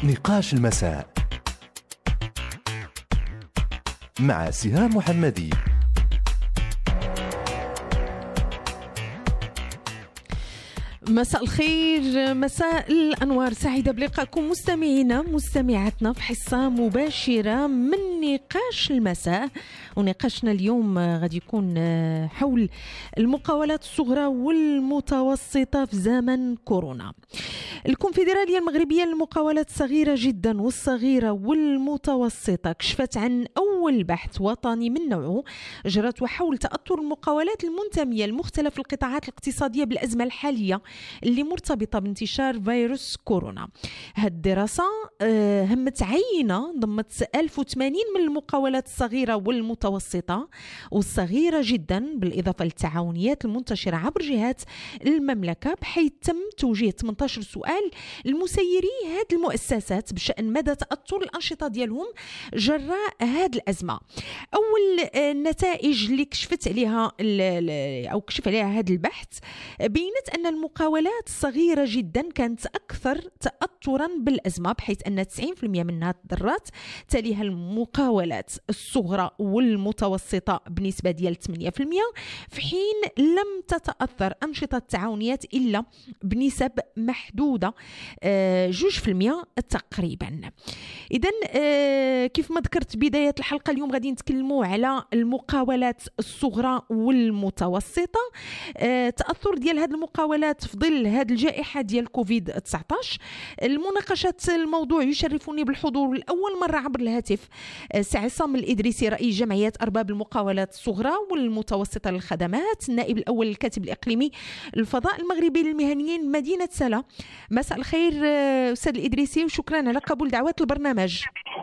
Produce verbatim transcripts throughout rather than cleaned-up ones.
نقاش المساء مع سهام محمدي. مساء الخير، مساء الأنوار، سعيدة بلقائكم مستمعينا مستمعاتنا في حصة مباشرة من نقاش المساء. ونقاشنا اليوم غادي يكون حول المقاولات الصغرى والمتوسطة في زمن كورونا. الكونفدرالية المغربية للمقاولات الصغيرة جدا والصغيرة والمتوسطة كشفت عن أول بحث وطني من نوعه جرته حول تأثر المقاولات المنتمية لمختلف القطاعات الاقتصادية بالأزمة الحالية اللي مرتبطة بانتشار فيروس كورونا. هذه الدراسة همت عينة ضمت ألف وثمانين من المقاولات الصغيرة والمتوسطة والصغيرة جدا، بالإضافة للتعاونيات المنتشرة عبر جهات المملكة، بحيث تم توجيه ثمانية عشر سؤال لمسيري هذه المؤسسات بشأن مدى تأثر الأنشطة ديالهم جراء هذه الأزمة. أول النتائج اللي كشفت عليها أو كشف عليها هذا البحث بينت أن المقاولات الصغيرة جدا كانت أكثر تأثرا بالأزمة، بحيث أن تسعين بالمئة منها تضررت، تليها المقاولات الصغرى والمتوسطة بنسبة ديال ثمانية بالمئة، في حين لم تتأثر أنشطة التعاونيات إلا بنسب محدودة جوج في المئة تقريبا. إذن كيف ما ذكرت بداية الحلقة، اليوم غادي نتكلموا على المقاولات الصغرى والمتوسطة، تأثر ديال هذه المقاولات في ظل هذه الجائحة ديال كوفيد تسعة عشر. المناقشة الموضوع يشرفني بالحضور لأول مرة عبر الهاتف سي عصام الإدريسي، رئيس جمعية أرباب المقاولات الصغرى والمتوسطة للخدمات، النائب الأول للكاتب الإقليمي الفضاء المغربي للمهنيين مدينة سلا. مساء الخير أستاذ الإدريسي، وشكرا على قبول دعوات البرنامج.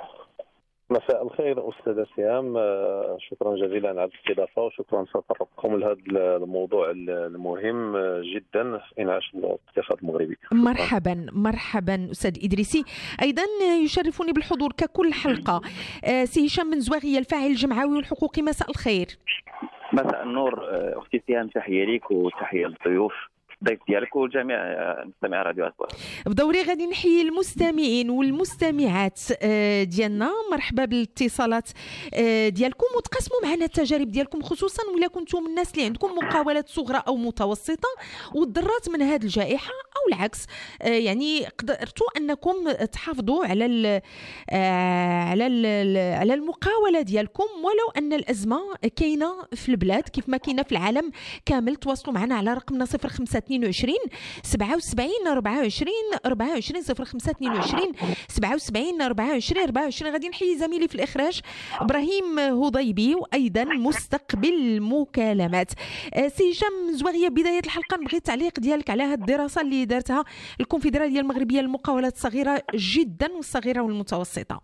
مساء الخير أستاذة سهام، شكرا جزيلا على الاستضافة، وشكرا لتطرقكم لهذا الموضوع المهم جدا في إنعاش الاقتصاد المغربي. مرحبا مرحبا أستاذ إدريسي. أيضا يشرفني بالحضور ككل حلقة سي هشام بن زواغية، الفاعل الجمعوي والحقوقي. مساء الخير. مساء النور أختي سهام، تحية ليك وتحية للضيوف ضيف ديالك وجميع مستمعي راديو أسبوع. بدوري غادي نحيي المستمعين والمستمعات ديالنا، مرحبا بالاتصالات ديالكم، وتقسموا معنا التجارب ديالكم، خصوصا ولا كنتم من الناس اللي عندكم مقاولات صغرى او متوسطه وتضررت من هذه الجائحه، او العكس يعني قدرتوا انكم تحافظوا على ال على ال على المقاوله ديالكم ولو ان الازمه كاينه في البلاد كيف ما كاينه في العالم كامل. تواصلوا معنا على رقمنا صفر خمسة اثنين وعشرين سبعة وسبعين أربعة وعشرين أربعة وعشرين صفر خمسة اثنين وعشرين سبعة وسبعين أربعة وعشرين أربعة وعشرين. غادي نحيي زميلي في الإخراج إبراهيم هضيبي، وأيضا مستقبل المكالمات سي هشام زواغية. بداية الحلقة نبغي التعليق ديالك على هذه الدراسة اللي دارتها الكونفدرالية المغربية للمقاولات الصغيرة جدا والصغيرة والمتوسطة.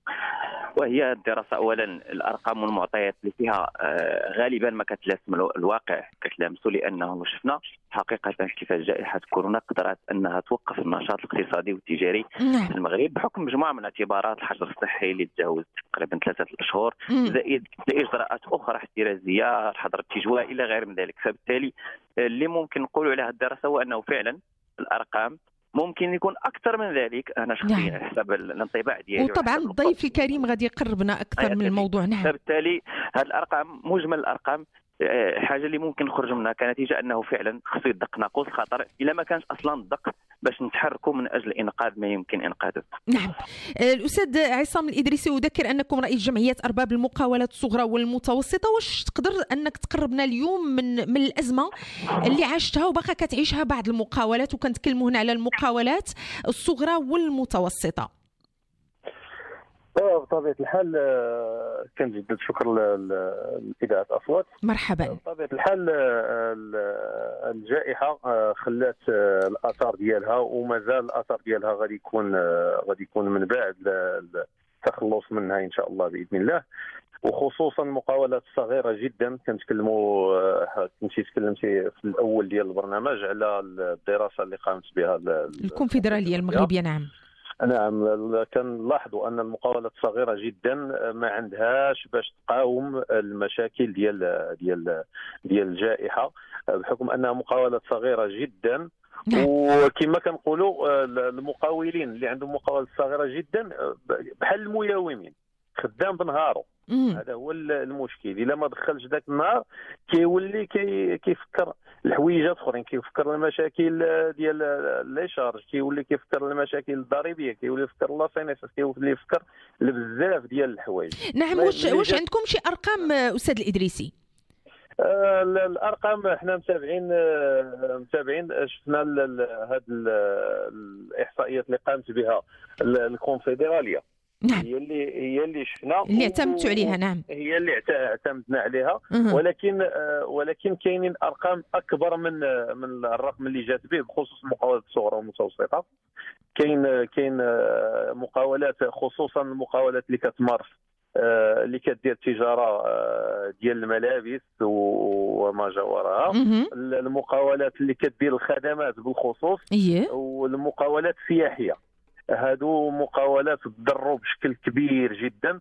وهي الدراسة أولا الأرقام والمعطيات اللي فيها غالبا ما كتلامس الواقع كتلامسوا، لأنه شفنا حقيقة كيف جائحة كورونا قدرت أنها توقف النشاط الاقتصادي والتجاري في المغرب بحكم مجموعة من اعتبارات، الحجر الصحي اللي تجاوز تقريبا ثلاثة أشهر، زائد إجراءات أخرى احترازية، الحظر التجوال إلى غير من ذلك. فبالتالي اللي ممكن نقولوا على هذه الدراسة هو أنه فعلا الأرقام ممكن يكون أكثر من ذلك. أنا شخصيا على حسب الانطباع ديالي، وطبعا الضيف الكريم غادي يقربنا أكثر من الموضوع. نعم. فبالتالي هذه الأرقام، مجمل الأرقام، حاجة اللي ممكن نخرج منها كنتيجة أنه فعلا خصو يدق ناقوس الخطر إلا ما كانش أصلا دق باش نتحركوا من أجل إنقاذ ما يمكن إنقاذه. نعم. الأستاذ عصام الإدريسي، أذكر أنكم رئيس جمعية أرباب المقاولات الصغرى والمتوسطة. واش تقدر أنك تقربنا اليوم من من الأزمة اللي عاشتها وبقى كتعيشها بعض المقاولات، وكنتكلموا هنا على المقاولات الصغرى والمتوسطة؟ بطبيعة الحال كنجدد الشكر لإذاعة أصوات. مرحبا. بطبيعة الحال الجائحة خلات الآثار ديالها ومازال الآثار ديالها غادي يكون غادي يكون من بعد التخلص منها إن شاء الله بإذن الله، وخصوصا المقاولات الصغيرة جدا. كنتكلموا كنتي تكلمتي في الأول ديال البرنامج على الدراسة اللي قامت بها الكونفدرالية المغربية. نعم نعم. كنلاحظوا ان المقاولات صغيره جدا ما عندهاش باش تقاوم المشاكل ديال ديال ديال الجائحه، بحكم انها مقاولات صغيره جدا وكما كنقولوا المقاولين اللي عندهم مقاولات صغيره جدا بحال المياومين، خدام بنهارو. هذا هو المشكل. الا ما دخلش ذاك النهار كيولي كي كيفكر الحويجات اخرين، كيفكر المشاكل ديال لي شارج، كيولي كيفكر المشاكل الضريبيه، كيولي يفكر لا سينيس، كيولي يفكر بزاف ديال الحوايج. نعم. واش واش عندكم شي ارقام استاذ الادريسي؟ آه الارقام احنا متابعين آه متابعين شفنا هذه الاحصائيات اللي قامت بها الكونفدراليه. نعم. هي اللي هي اللي شفنا اللي اعتمدتوا عليها. نعم، هي اللي اعتمدنا عليها. ولكن آه ولكن كاينين ارقام اكبر من من الرقم اللي جات به بخصوص المقاولات الصغرى والمتوسطه. كاين كاين مقاولات، خصوصا المقاولات اللي كتمارس اللي كدير تجاره ديال الملابس وما جاورها، المقاولات اللي كدير الخدمات بالخصوص، والمقاولات السياحيه. هادو مقاولات تضروا بشكل كبير جدا،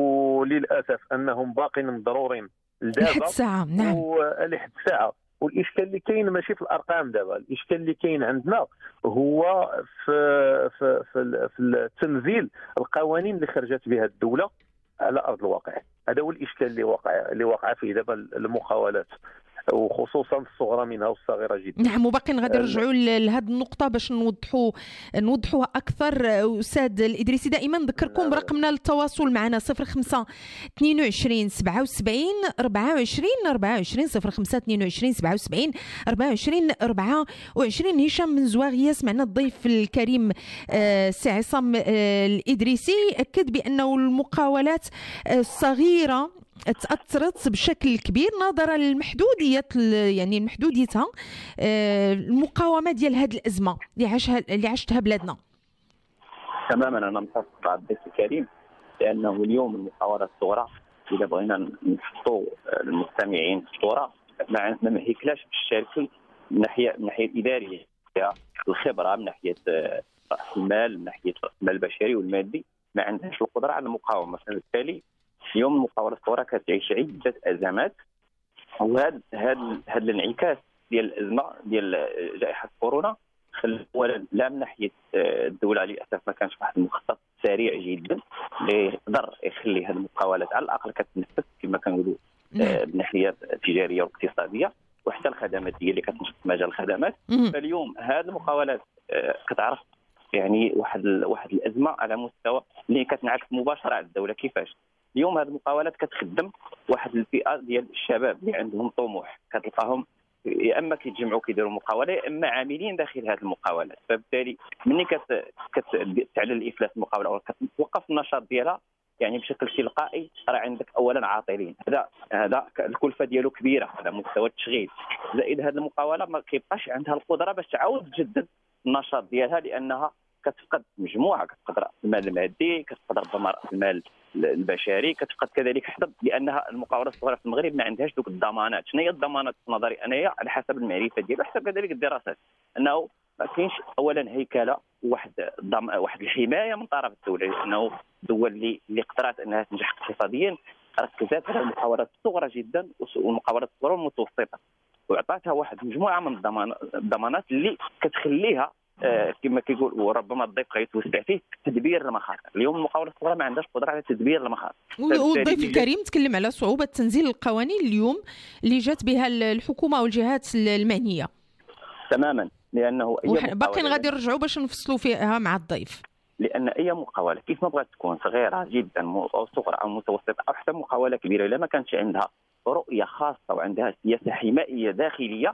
وللاسف انهم باقين مضرورين لحد الساعه. نعم، ولحد الساعه. والاشكال اللي كاين ماشي في الارقام دابا، الاشكال اللي كاين عندنا هو في في في, في تنزيل القوانين اللي خرجت بها الدوله على ارض الواقع. هذا هو الاشكال اللي واقع اللي واقع فيه دابا المقاولات، وخصوصا الصغرى منها والصغيره جدا. نعم، وباقي غادي نرجعوا لهذه النقطه باش نوضحوا نوضحوها اكثر. استاذ الادريسي، دائما نذكركم نعم. برقمنا للتواصل معنا صفر خمسة اثنين وعشرين سبعة وسبعين أربعة وعشرين أربعة وعشرين صفر خمسة اثنين وعشرين سبعة وسبعين أربعة وعشرين أربعة وعشرين. هشام من زواغيه سمعنا الضيف الكريم السي عصام الادريسي اكد بانه المقاولات الصغيره تأثرت بشكل كبير نظرا للمحدودية، يعني محدوديتها المقاومة ديال هذه الأزمة اللي عاشها اللي عاشتها بلادنا. تماما، أنا متفق مع الضيف الكريم، لأنه اليوم المقاولات الصغرى إذا بغينا نحطوا المستمعين في الصورة ما ما هيكلاش بالشاركي من ناحية من ناحية الإدارية، الخبرة، من ناحية رأس المال، من ناحية رأس المال البشري والمادي، ما عندهاش القدرة على المقاومة. فبالتالي اليوم المقاولات الصغرى كتعيش عده ازمات، وهذا هذا هذا الانعكاس ديال الازمه ديال جائحه كورونا خلى اولا لا من ناحيه الدوله للاسف ما كانش واحد المخطط سريع جدا اللي يقدر يخلي هذه المقاولات على الاقل كتنفس كما كنقولوا من ناحيه تجاريه واقتصاديه، وحتى الخدمات هي اللي كتنشط في مجال الخدمات. فاليوم هذه المقاولات كتعرف يعني واحد واحد الازمه على مستوى اللي كتنعكس مباشره على الدوله. كيفاش؟ اليوم هذه المقاولات كتخدم واحد الفئه ديال الشباب اللي عندهم طموح، كتلقاهم يا اما كيتجمعوا كيديروا مقاوله يا اما عاملين داخل هذه المقاولات. فبالتالي ملي كتعلن الافلاس المقاوله او كتوقف النشاط ديالها يعني بشكل تلقائي راه عندك اولا عاطلين. هذا هذا الكلفه ديالو كبيره على مستوى التشغيل، زائد هذه المقاوله ما كيبقاش عندها القدره باش تعاود تجدد النشاط ديالها، لانها كتفقد مجموعه، كتفقد راس المال المادي، كتفقد ربما راس المال البشري، كتفقد كذلك حتى لانها المقاولات الصغيره في المغرب ما عندهاش دوك الضمانات. شنو هي الضمانات في نظري انايا على حسب المعرفه ديالو وحسب كذلك الدراسات؟ انه ما كاينش اولا هيكله واحد ضم... واحد الحمايه من طرف الدوله، لانه الدول اللي اللي قدرت انها تنجح اقتصاديا ركزت على المقاولات الصغرى جدا والمقاولات الصغرى والمتوسطه، وعطاتها واحد مجموعه من الضمانات اللي كتخليها آه كما كيقول، وربما الضيف غيتوسع فيه تدبير المخاطر. اليوم المقاولات الصغرى ما عندهاش قدره على تدبير المخاطر. والضيف الكريم تكلم على صعوبه تنزيل القوانين اليوم اللي جات بها الحكومه والجهات المعنيه. تماما، لانه باقي غادي نرجعوا باش نفصلوا فيها مع الضيف، لان اي مقاوله كيف ما بغات تكون صغيره جدا او صغرى او متوسطه او حتى مقاوله كبيره، الا ما كانتش عندها رؤيه خاصه وعندها سياسه حمائيه داخليه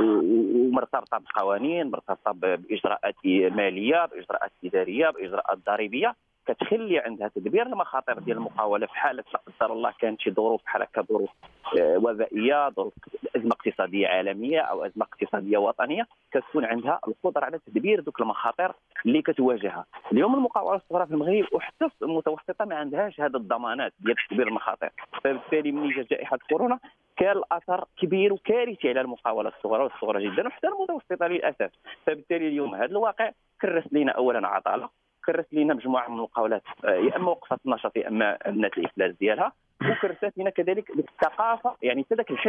ومرتبطه بقوانين، مرتبطه باجراءات ماليه، باجراءات اداريه، باجراءات ضريبيه، كتخلي عندها تدبير المخاطر ديال المقاوله في حاله لا قدر الله كانت شي ظروف بحال هكا، ظروف وبائيه، ظروف ازمه اقتصاديه عالميه او ازمه اقتصاديه وطنيه، كتكون عندها القدره على تدبير ذوك المخاطر اللي كتواجهها. اليوم المقاولات الصغرى في المغرب وحتى المتوسطه ما عندهاش هذه الضمانات ديال تدبير المخاطر. فبالتالي ملي جات جائحه كورونا كان الاثر كبير وكارثي على المقاولات الصغرى والصغرى جدا وحتى المتوسطه للاسف. فبالتالي اليوم هذا الواقع كرس لنا اولا عطاله، كرس لنا مجموعه من المقاولات يا اما وقفت النشاط يا اما بنات الافلاس ديالها، وكرست لنا كذلك الثقافه، يعني حتى ذاك الحس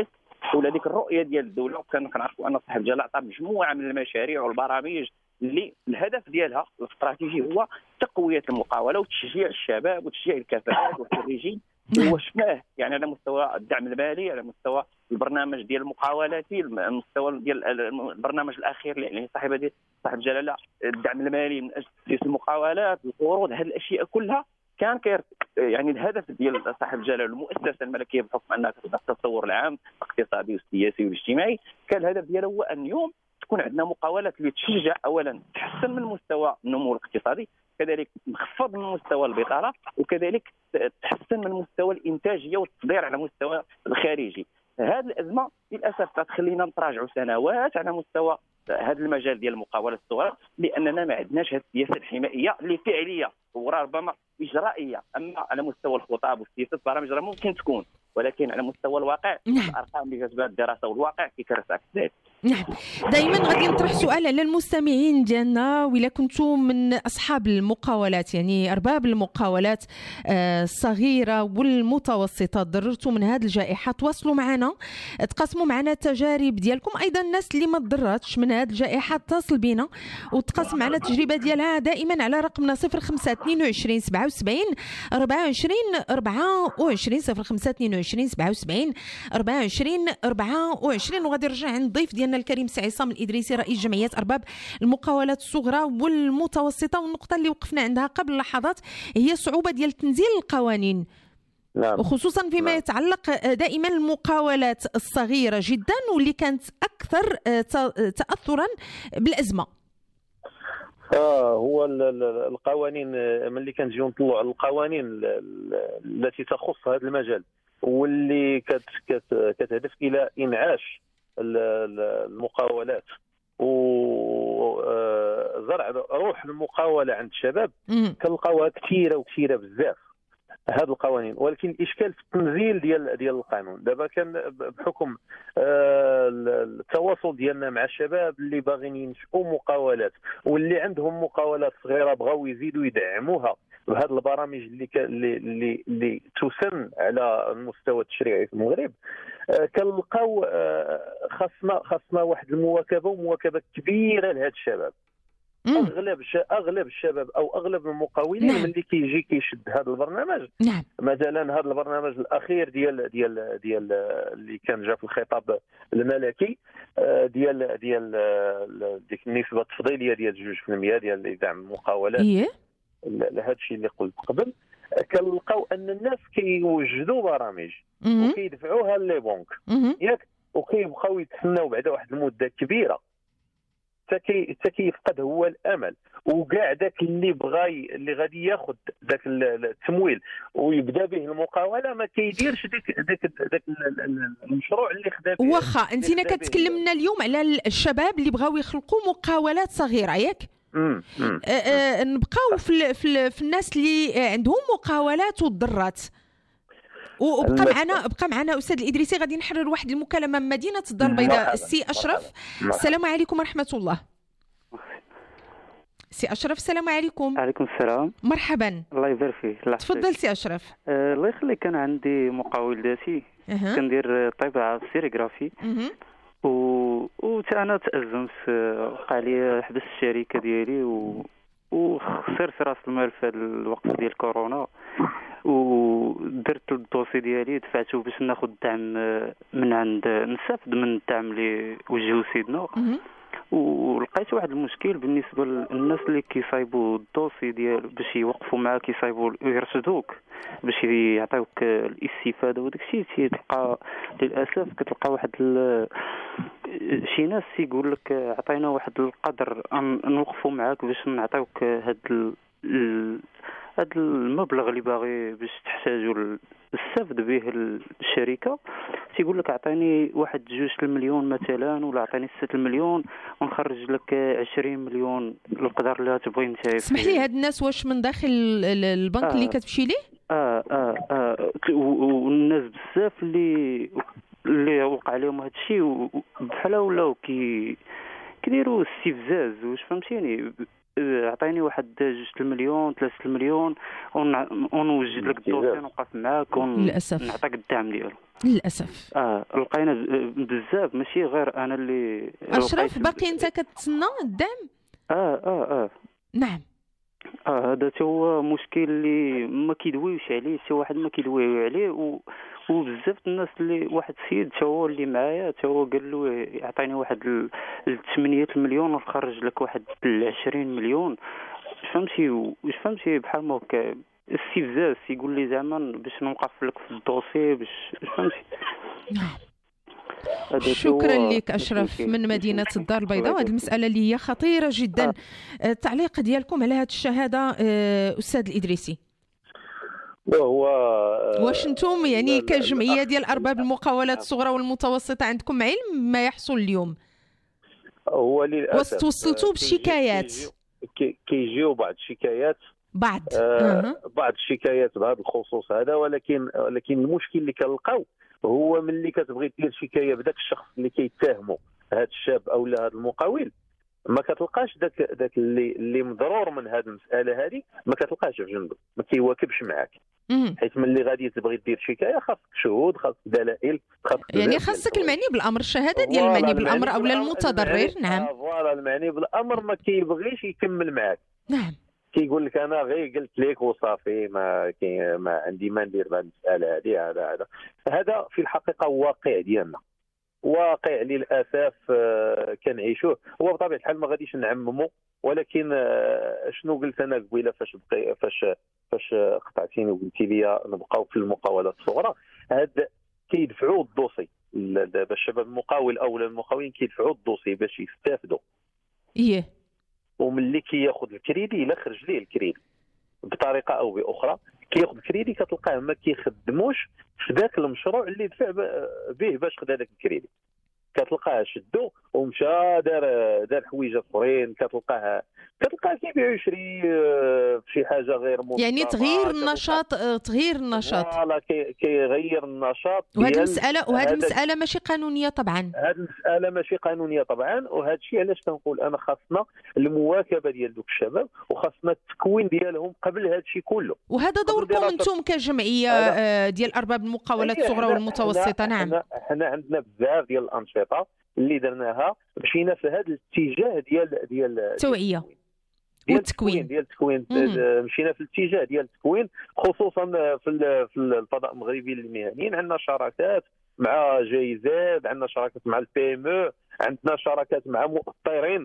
ولا ديك الرؤيه ديال الدوله. وكان كنعرفوا ان صاحب الجلاله عطى مجموعه من المشاريع والبرامج اللي الهدف ديالها الاستراتيجي هو تقويه المقاوله وتشجيع الشباب وتشجيع الكفاءات والخريجين. وشفناه يعني على مستوى الدعم المالي، على مستوى البرنامج ديال المقاولاتي، المستوى ديال البرنامج الاخير اللي صاحب هذه صاحب الجلاله الدعم المالي من اجل تسييس المقاولات، القروض، هذه الاشياء كلها كان كير يعني الهدف ديال صاحب الجلاله المؤسسه الملكيه بحكم انها كتبدا التصور العام الاقتصادي والسياسي والاجتماعي، كان الهدف ديالها هو ان اليوم تكون عندنا مقاولات اللي تشجع اولا تحسن من مستوى النمو الاقتصادي، كذلك تخفض من مستوى البطاله، وكذلك تحسن من مستوى الانتاجيه والتصدير على مستوى الخارجي. هذه الازمه للاسف تخلينا نتراجعوا سنوات على مستوى هذا المجال ديال المقاوله الصغرى، لاننا ما عندناش هذه السياسه الحمائيه اللي فعليه وربما اجرائيه. اما على مستوى الخطاب والسياسات البرامج راه ممكن تكون، ولكن على مستوى الواقع الارقام اللي كتبان الدراسه والواقع كيكرس عكس ذلك. نعم، دائما غادي نطرح سؤال على المستمعين ديالنا، ولا كنتم من اصحاب المقاولات يعني ارباب المقاولات الصغيره والمتوسطه ضررتوا من هذه الجائحه، تواصلوا معنا تقاسموا معنا التجارب ديالكم. ايضا الناس اللي ما تضررتش من هذه الجائحه اتصل بينا وتقاسم معنا التجربه ديالها دائما على رقمنا صفر خمسة اثنين وعشرين سبعة وسبعين أربعة وعشرين أربعة وعشرين صفر خمسة اثنين وعشرين سبعة وسبعين أربعة وعشرين أربعة وعشرين. وغادي نرجع عند الضيف ديالنا الكريم سي عصام الإدريسي رئيس جمعية أرباب المقاولات الصغرى والمتوسطة. والنقطة اللي وقفنا عندها قبل لحظات هي صعوبة ديال تنزيل القوانين. نعم. وخصوصا فيما نعم. يتعلق دائما المقاولات الصغيرة جدا واللي كانت أكثر تأثرا بالأزمة. آه هو القوانين ملي كنجيو نطلعوا على القوانين التي تخص هذا المجال واللي كتهدف إلى إنعاش المقاولات وزرع روح المقاولة عند الشباب، كنلقاوها كثيرة وكثيرة بزاف هذه القوانين. ولكن الاشكال في التنزيل ديال ديال القانون. دابا كان بحكم التواصل ديالنا مع الشباب اللي باغيين ينشئوا مقاولات واللي عندهم مقاولات صغيره بغاو يزيدوا يدعموها بهذه البرامج اللي اللي اللي تسن على المستوى التشريعي في المغرب، كنلقاو خاصنا خاصنا واحد المواكبه ومواكبه كبيره لهذا الشباب. اغلب اغلب الشباب او اغلب المقاولين نعم. ملي كيجي كيشد هذا البرنامج نعم. مثلا هذا البرنامج الاخير ديال ديال ديال اللي كان جا في الخطاب الملكي ديال ديال ديك النسبه التفضيليه ديال جوج في المية ديال دعم المقاولات إيه؟ لهذا الشيء اللي قلت قبل، كنلقاو ان الناس كيوجدوا برامج وكيدفعوها لي بنك ياك، وكيبقاو يتسناو بعد واحد المده كبيره حتى كيفقد هو الامل. وكاع داك اللي بغى اللي غادي ياخذ داك التمويل ويبدا به المقاوله ما كيديرش داك داك داك المشروع اللي خدا به. واخا انتينا كتكلمنا اليوم على الشباب اللي بغاو يخلقوا مقاولات صغيره ياك، امم نبقاو في, في, في الناس اللي عندهم مقاولات وضرات. وبقى معنا بقى معنا استاذ الادريسي غادي نحرر واحد المكالمه من مدينه الدار البيضاء. السي اشرف السلام عليكم ورحمه الله. سي اشرف السلام عليكم. وعليكم السلام. مرحبا. الله يبارك فيك. تفضل سي اشرف. أه الله يخليك. كان عندي مقاول ذاتي أه. كندير طباعه سيريغرافي أه. و وتا انا تازمت، وقع لي حبس الشركه ديالي و وخسرت راس المال في هذا الوقت ديال كورونا، ودرت الدوسي ديالي دفعته باش ناخذ الدعم من عند نستافد من الدعم اللي وجهوا سيدنا. ولقيت واحد المشكل بالنسبه للناس اللي كيصايبوا الدوسي ديال باش يوقفوا معاك كيصايبوا ويرشدوك باش يعطيوك الاستفاده وداك الشيء. تلقى للاسف كتلقى واحد شي ناس يقول لك عطينا واحد القدر نوقفوا معاك باش نعطيوك هاد هذا المبلغ اللي باغي باش تحتاجوا تستافد به الشركه. تيقول لك اعطيني واحد جوج المليون مثلا، ولا اعطيني ستة المليون ونخرج لك عشرين مليون القدر اللي تبغي انت. اسمح لي، هاد الناس واش من داخل البنك آه اللي كتمشي ليه؟ اه اه اه والناس بزاف اللي اللي وقع لهم هذا الشيء بحال ولاو كي كيديروا استفزاز واش فهمتيني. عطيني واحد جوج المليون ثلاثة المليون ونوجد لك الدوسي ونوقف معاك ونعطيك الدعم ديالو. للاسف اه لقينا بزاف، ماشي غير انا اللي اشرف. باقي انت كتسنى الدعم؟ اه اه اه نعم. اه هذا هو مشكل اللي ما كيدويوش عليه، شي واحد ما كيدويو عليه و... وبزاف الناس اللي واحد السيد تا هو اللي معايا تا هو قال له يعطيني واحد ال ثمانية مليون ونخرج لك واحد عشرين مليون. فهمتي واش فهمتي بحال ما هكا استفزاز يقول لي زعما باش نوقف لك في الدوسي باش فهمتي. نعم. شكرا لك أشرف من مدينة الدار البيضاء. وهذه المسألة اللي هي خطيرة جدا. التعليق ديالكم على هذه الشهادة أستاذ الإدريسي؟ وهو واش انتم يعني كجمعية ديال أرباب المقاولات الصغرى والمتوسطة عندكم علم ما يحصل اليوم؟ هو للأسف واش توصلتوا بشكايات؟ كيجيو بعض الشكايات بعض آه بعض الشكايات بهذا الخصوص هذا، ولكن ولكن المشكل اللي كنلقاو هو ملي كتبغي دير شكايه بداك الشخص اللي كيتهموا هذا الشاب او هذا المقاول، ما كتلقاش داك داك اللي اللي مضرور من هذه المساله هذه، ما كتلقاش في جنبك، ما كيواكبش معاك. حيت ملي غادي تبغي دير شكايه خاصك شهود، خاصك دلائل، خاصك يعني خاصك المعني بالامر، الشهاده ديال المعني بالامر او المتضرر. نعم فوالا المعني بالامر ما كيبغيش يكمل معاك. نعم كيقول لك انا غير قلت لك وصافي، ما كي ما عندي ما ندير بهذه المساله هذه. هذا هذا هذا في الحقيقه واقع ديالنا، واقع للاسف كنعيشوه. هو بطبيعه الحال ما غاديش نعممه، ولكن شنو قلت انا قبيله فاش فاش فاش قطعتيني وقلتي لي نبقاو في المقاولات الصغرى، هاد كيدفعوا الدوسي دابا الشباب المقاول او المقاولين كيدفعوا الدوسي باش يستافدوا. ايه وملي كياخذ الكريدي الا خرج ليه الكريدي بطريقه او باخرى، كياخذ الكريدي كتلقاه ما كيخدموش في ذاك المشروع اللي دفع به باش خدا داك الكريدي. كتلقاه شدو ومشى دار دار حويجه اخرين، كتلقاه كتلقاه كيبيع ويشري في شي حاجه غير منظمه. يعني تغيير النشاط، تغيير النشاط فوالا كيغير النشاط. وهذه المساله وهذه المساله ماشي قانونيه طبعا. هذه المساله ماشي قانونيه طبعا، وهذا الشيء علاش كنقول انا خاصنا المواكبه ديال دوك الشباب وخاصنا التكوين ديالهم قبل هذا الشيء كله. وهذا دوركم انتم كجمعيه ديال ارباب المقاولات الصغرى والمتوسطه. نعم حنا عندنا بزاف ديال الانشطه اللي درناها مشينا في هذا الاتجاه ديال ديال التوعيه والتكوين ديال التكوين. مشينا في الاتجاه ديال التكوين خصوصا في في الفضاء المغربي للمهنيين. عندنا شراكات مع جيزاد، عندنا شراكات مع البي ام او، عندنا شراكات مع مؤطرين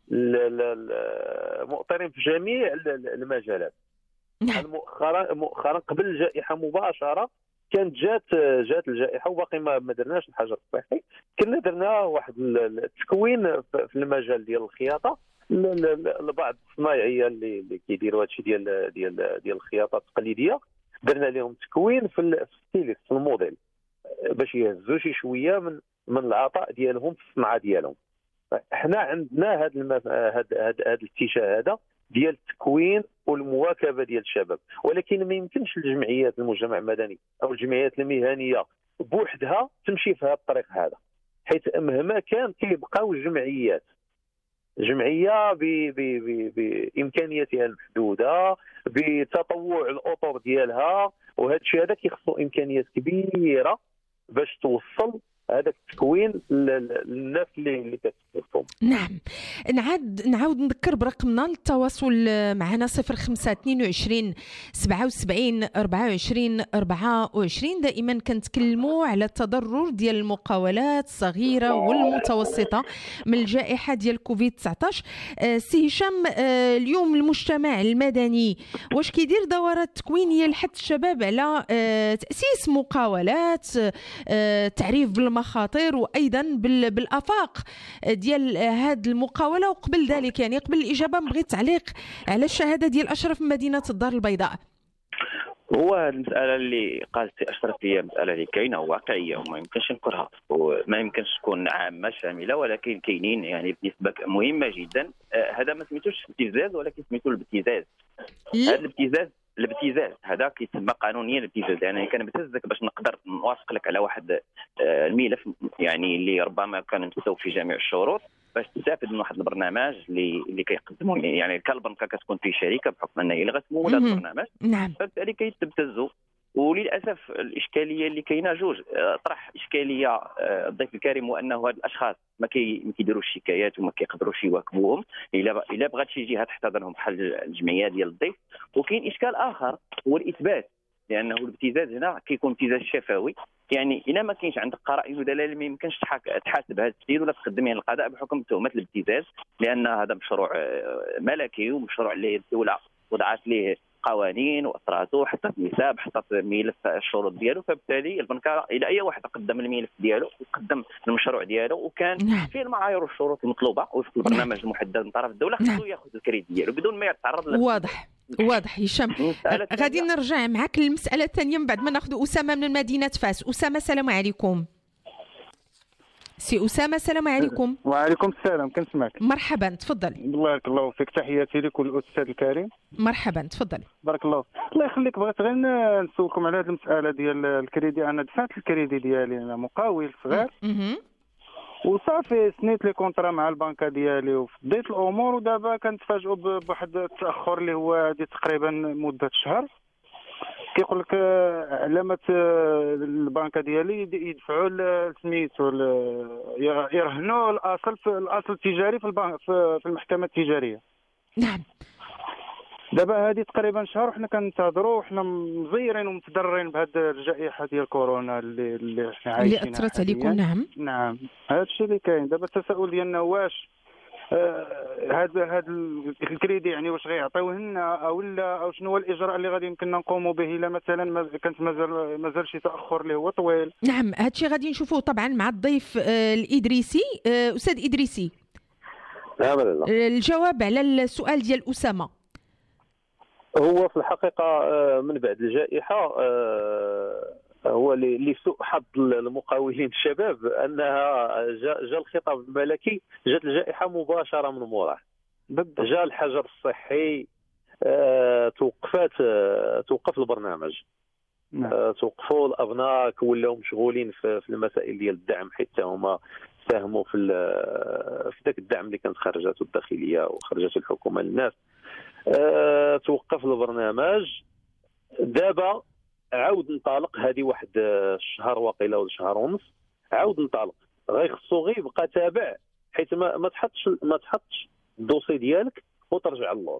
مؤطرين في جميع المجالات. مؤخرا مؤخرا قبل الجائحه مباشره كانت جات جات الجائحه وباقي ما درناش الحجر الصحي، كنا درنا واحد التكوين في المجال ديال الخياطه لبعض الصنايعيه اللي اللي كيديروا هادشي ديال ديال ديال الخياطه التقليديه. درنا لهم تكوين في الستيليست في الموديل باش يهزوا شي شويه من من العطاء ديالهم في الصنعه ديالهم. احنا عندنا هذا هذا هذا الاتجاه هذا ديال التكوين والمواكبه ديال الشباب، ولكن ما يمكنش الجمعيات المجتمع المدني او الجمعيات المهنيه بوحدها تمشي في هذا الطريق هذا، حيث مهما كان كيبقاو الجمعيات جمعيه بامكانياتها المحدوده بتطوع الاطر ديالها، وهذا الشيء هذا كيخصو امكانيات كبيره باش توصل هذاك التكوين للناس اللي اللي كتستافدهم. نعم نعاد نعاود نذكر برقمنا للتواصل معنا صفر خمسة اثنين وعشرين سبعة وسبعين أربعة وعشرين أربعة وعشرين. دائما كنتكلموا على التضرر ديال المقاولات الصغيره والمتوسطه من الجائحه ديال كوفيد تسعطاش. آه سي هشام، آه اليوم المجتمع المدني واش كيدير دورات تكوينيه لحث الشباب على آه تاسيس مقاولات، آه تعريف بالمخاطر وايضا بالافاق ديال هذه المقاوله؟ وقبل ذلك يعني قبل الاجابه بغيت تعليق على الشهاده ديال اشرف من مدينه الدار البيضاء. هو المساله اللي قالت اشرف هي مساله اللي كاينه واقعيه وما يمكنش ننكرها وما يمكنش تكون عامه شامله، ولكن كاينين يعني بنسبه مهمه جدا. آه هذا ما سميتوش ابتزاز ولكن سميتو الابتزاز. هذا الابتزاز الابتزاز هذا كيتسمى قانونيا الابتزاز، يعني كنبتزك باش نقدر نوافق لك على واحد الملف يعني اللي ربما كان مستوفي جميع الشروط باش تستافد من واحد البرنامج اللي اللي كيقدموا، يعني كالبنكه كتكون في شركه بحكم انها هي اللي غتمول هذا البرنامج. نعم. فبالتالي كيتبتزوا. وللاسف الاشكاليه اللي كاينه جوج، طرح اشكاليه الضيف الكريم هو انه هاد الاشخاص ما كيديروش شكايات وما كيقدروش يواكبوهم الا الا بغات شي جهه تحتضنهم بحال الجمعيه ديال الضيف. وكاين اشكال اخر هو الاثبات، لانه الابتزاز هنا كيكون ابتزاز شفوي، يعني الا ما كاينش عندك قرائن ودلائل ما يمكنش تحاسب هذا السيد ولا تقدمه للقضاء بحكم تهمه الابتزاز، لان هذا مشروع ملكي ومشروع اللي الدوله وضعت ليه قوانين واطراته، حطت نساب، حطت ملف الشروط ديالو. فبالتالي البنكه الى اي واحد قدم الملف ديالو وقدم المشروع ديالو وكان فيه المعايير والشروط المطلوبه وفق البرنامج المحدد من طرف الدوله، خصو ياخذ الكريدت ديالو بدون ما يتعرض ل واضح واضح. هشام غادي نرجع معك للمساله الثانيه من بعد ما ناخذ اسامه من مدينه فاس. اسامه السلام عليكم. سي أسامة السلام عليكم. وعليكم السلام، كنسمعك. مرحبا تفضل. بارك الله فيك، تحياتي لك والاستاذ الكريم. مرحبا تفضل. بارك الله الله يخليك. بغيت غير نسولكم على هذه المساله ديال الكريدي. انا دفعت الكريدي ديالي، انا مقاول صغير وصافي سنيت لي كونطرا مع البنكه ديالي وفديت الامور، ودابا كنتفاجئوا بواحد التاخر اللي هو هذه تقريبا مده شهر. كيقول لك علامه البنكه ديالي يدفعوا سميتو يرهنوا الاصل في الاصل التجاري في البنك في المحكمه التجاريه. نعم. دابا هذه تقريبا شهر وحنا كننتظروا وحنا مزيرين ومتضررين بهذه الجائحه ديال كورونا اللي اللي حنا عايشينها اللي اثرت عليكم. نعم نعم هذا الشيء اللي كاين. دابا التساؤل ديالنا واش هذا آه هذا الكريدي يعني واش غيعطيوه لنا او لا، او شنو هو الاجراء اللي غادي يمكننا نقوموا به الا مثلا ما كانت مازال مازال شي تاخر اللي هو طويل. نعم هذا الشيء غادي نشوفوه طبعا مع الضيف آه الادريسي. آه استاذ ادريسي. نعم. الجواب على السؤال ديال اسامه هو في الحقيقه من بعد الجائحه هو لسوء حظ المقاولين الشباب انها جاء جا الخطاب الملكي، جات الجائحه مباشره من موراه. جاء الحجر الصحي، توقفات توقف البرنامج. نعم. توقفوا الابناء ولاو مشغولين في المسائل ديال الدعم، حتى هما ساهموا في في ذاك الدعم اللي كانت خرجته الداخليه وخرجته الحكومه للناس. أه، توقف البرنامج. دابا عاود نطالق، هذه واحد الشهر واقيلا ولا شهر ونص عاود نطالق. غيخصو غير يبقى تابع، حيت ما ما تحطش ما تحطش الدوسي ديالك وترجع للور.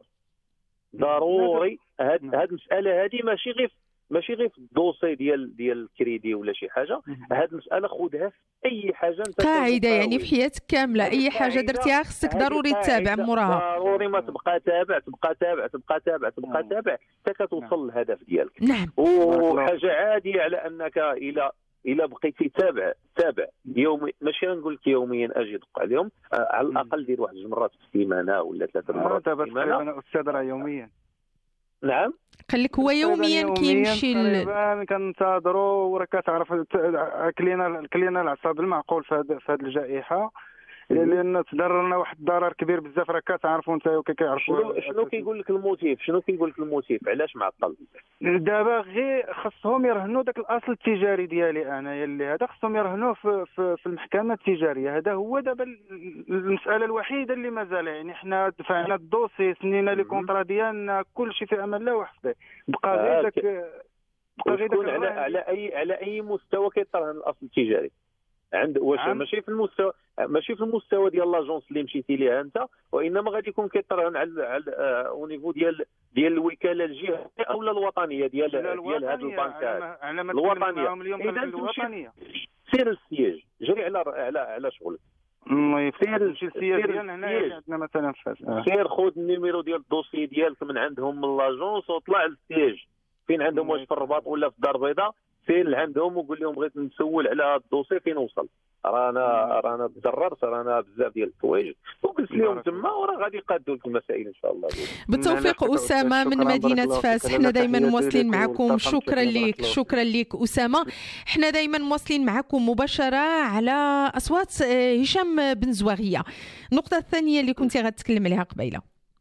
ضروري هاد هاد المساله هذه ماشي غير ماشي غير في الدوسي ديال ديال الكريدي ولا شي حاجه. هاد المساله خذها في اي حاجه انت قاعده، يعني في حياتك كامله اي حاجه درتيها خصك ضروري تتابع موراها. ضروري ما تبقى تابع تبقى تابع تبقى تابع تبقى تابع حتى كتوصل للهدف ديالك. نعم. وحاجه عاديه على انك الى الى بقيتي تابع تابع يومي، ماشي نقول لك يوميا اجي دق عليهم، على الاقل دير واحد جوج مرات في السيمانه ولا ثلاث مرات في السيمانه. انا استاذ راه يوميا. نعم. قال لك هو يوميا كيمشي تقريبا كنتظروا، وراه كتعرف كلينا كلينا العصاب المعقول في هذه الجائحه، لان تضررنا واحد الضرر كبير بزاف. راه كتعرفوا انت وكيعرفوا شنو كيقول لك الموتيف شنو كيقول لك الموتيف علاش معطل. دابا غير خصهم يرهنوا داك الاصل التجاري ديالي انا اللي هذا خصهم يرهنوه في, في, في المحكمه التجاريه. هذا هو دابا المساله الوحيده اللي مازال، يعني حنا دفعنا الدوسي، سنينا لي كونطرا ديالنا، كل شيء في امان الله وحفظه. بقى غير داك بقى غير داك على على اي على اي مستوى كيطرهن الاصل التجاري عند واش عم. ماشي في المستوى ماشي في المستوى ديال لاجونس اللي مشيتي ليها انت، وانما غادي يكون كيطرهن على على او نيفو ديال ديال الوكاله الجهويه او الوطنيه ديال ديال هذا البنكات الوطنيه. اذا الوطنيه سير السياج، جري على على على شغلك. سير السياج ديالنا هنايا عندنا مثلا فاس. سير خذ النيميرو ديال الدوسي ديالك من عندهم من لاجونس وطلع للسياج فين عندهم، واش في الرباط ولا في الدار البيضاء، فين عندهم وقول لهم بغيت نسول على هذا الدوسي فين وصل. رانا رانا تضررت، رانا بزاف ديال الحوايج وقلت لهم تما، وراه غادي يقادوا لك المسائل ان شاء الله. بالتوفيق اسامه من مدينه فاس. حنا دائما مواصلين معكم. شكرا لك شكرا لك اسامه. حنا دائما مواصلين معكم مباشره على اصوات هشام بن زواغيه. النقطه الثانيه اللي كنتي غتكلم عليها قبيله.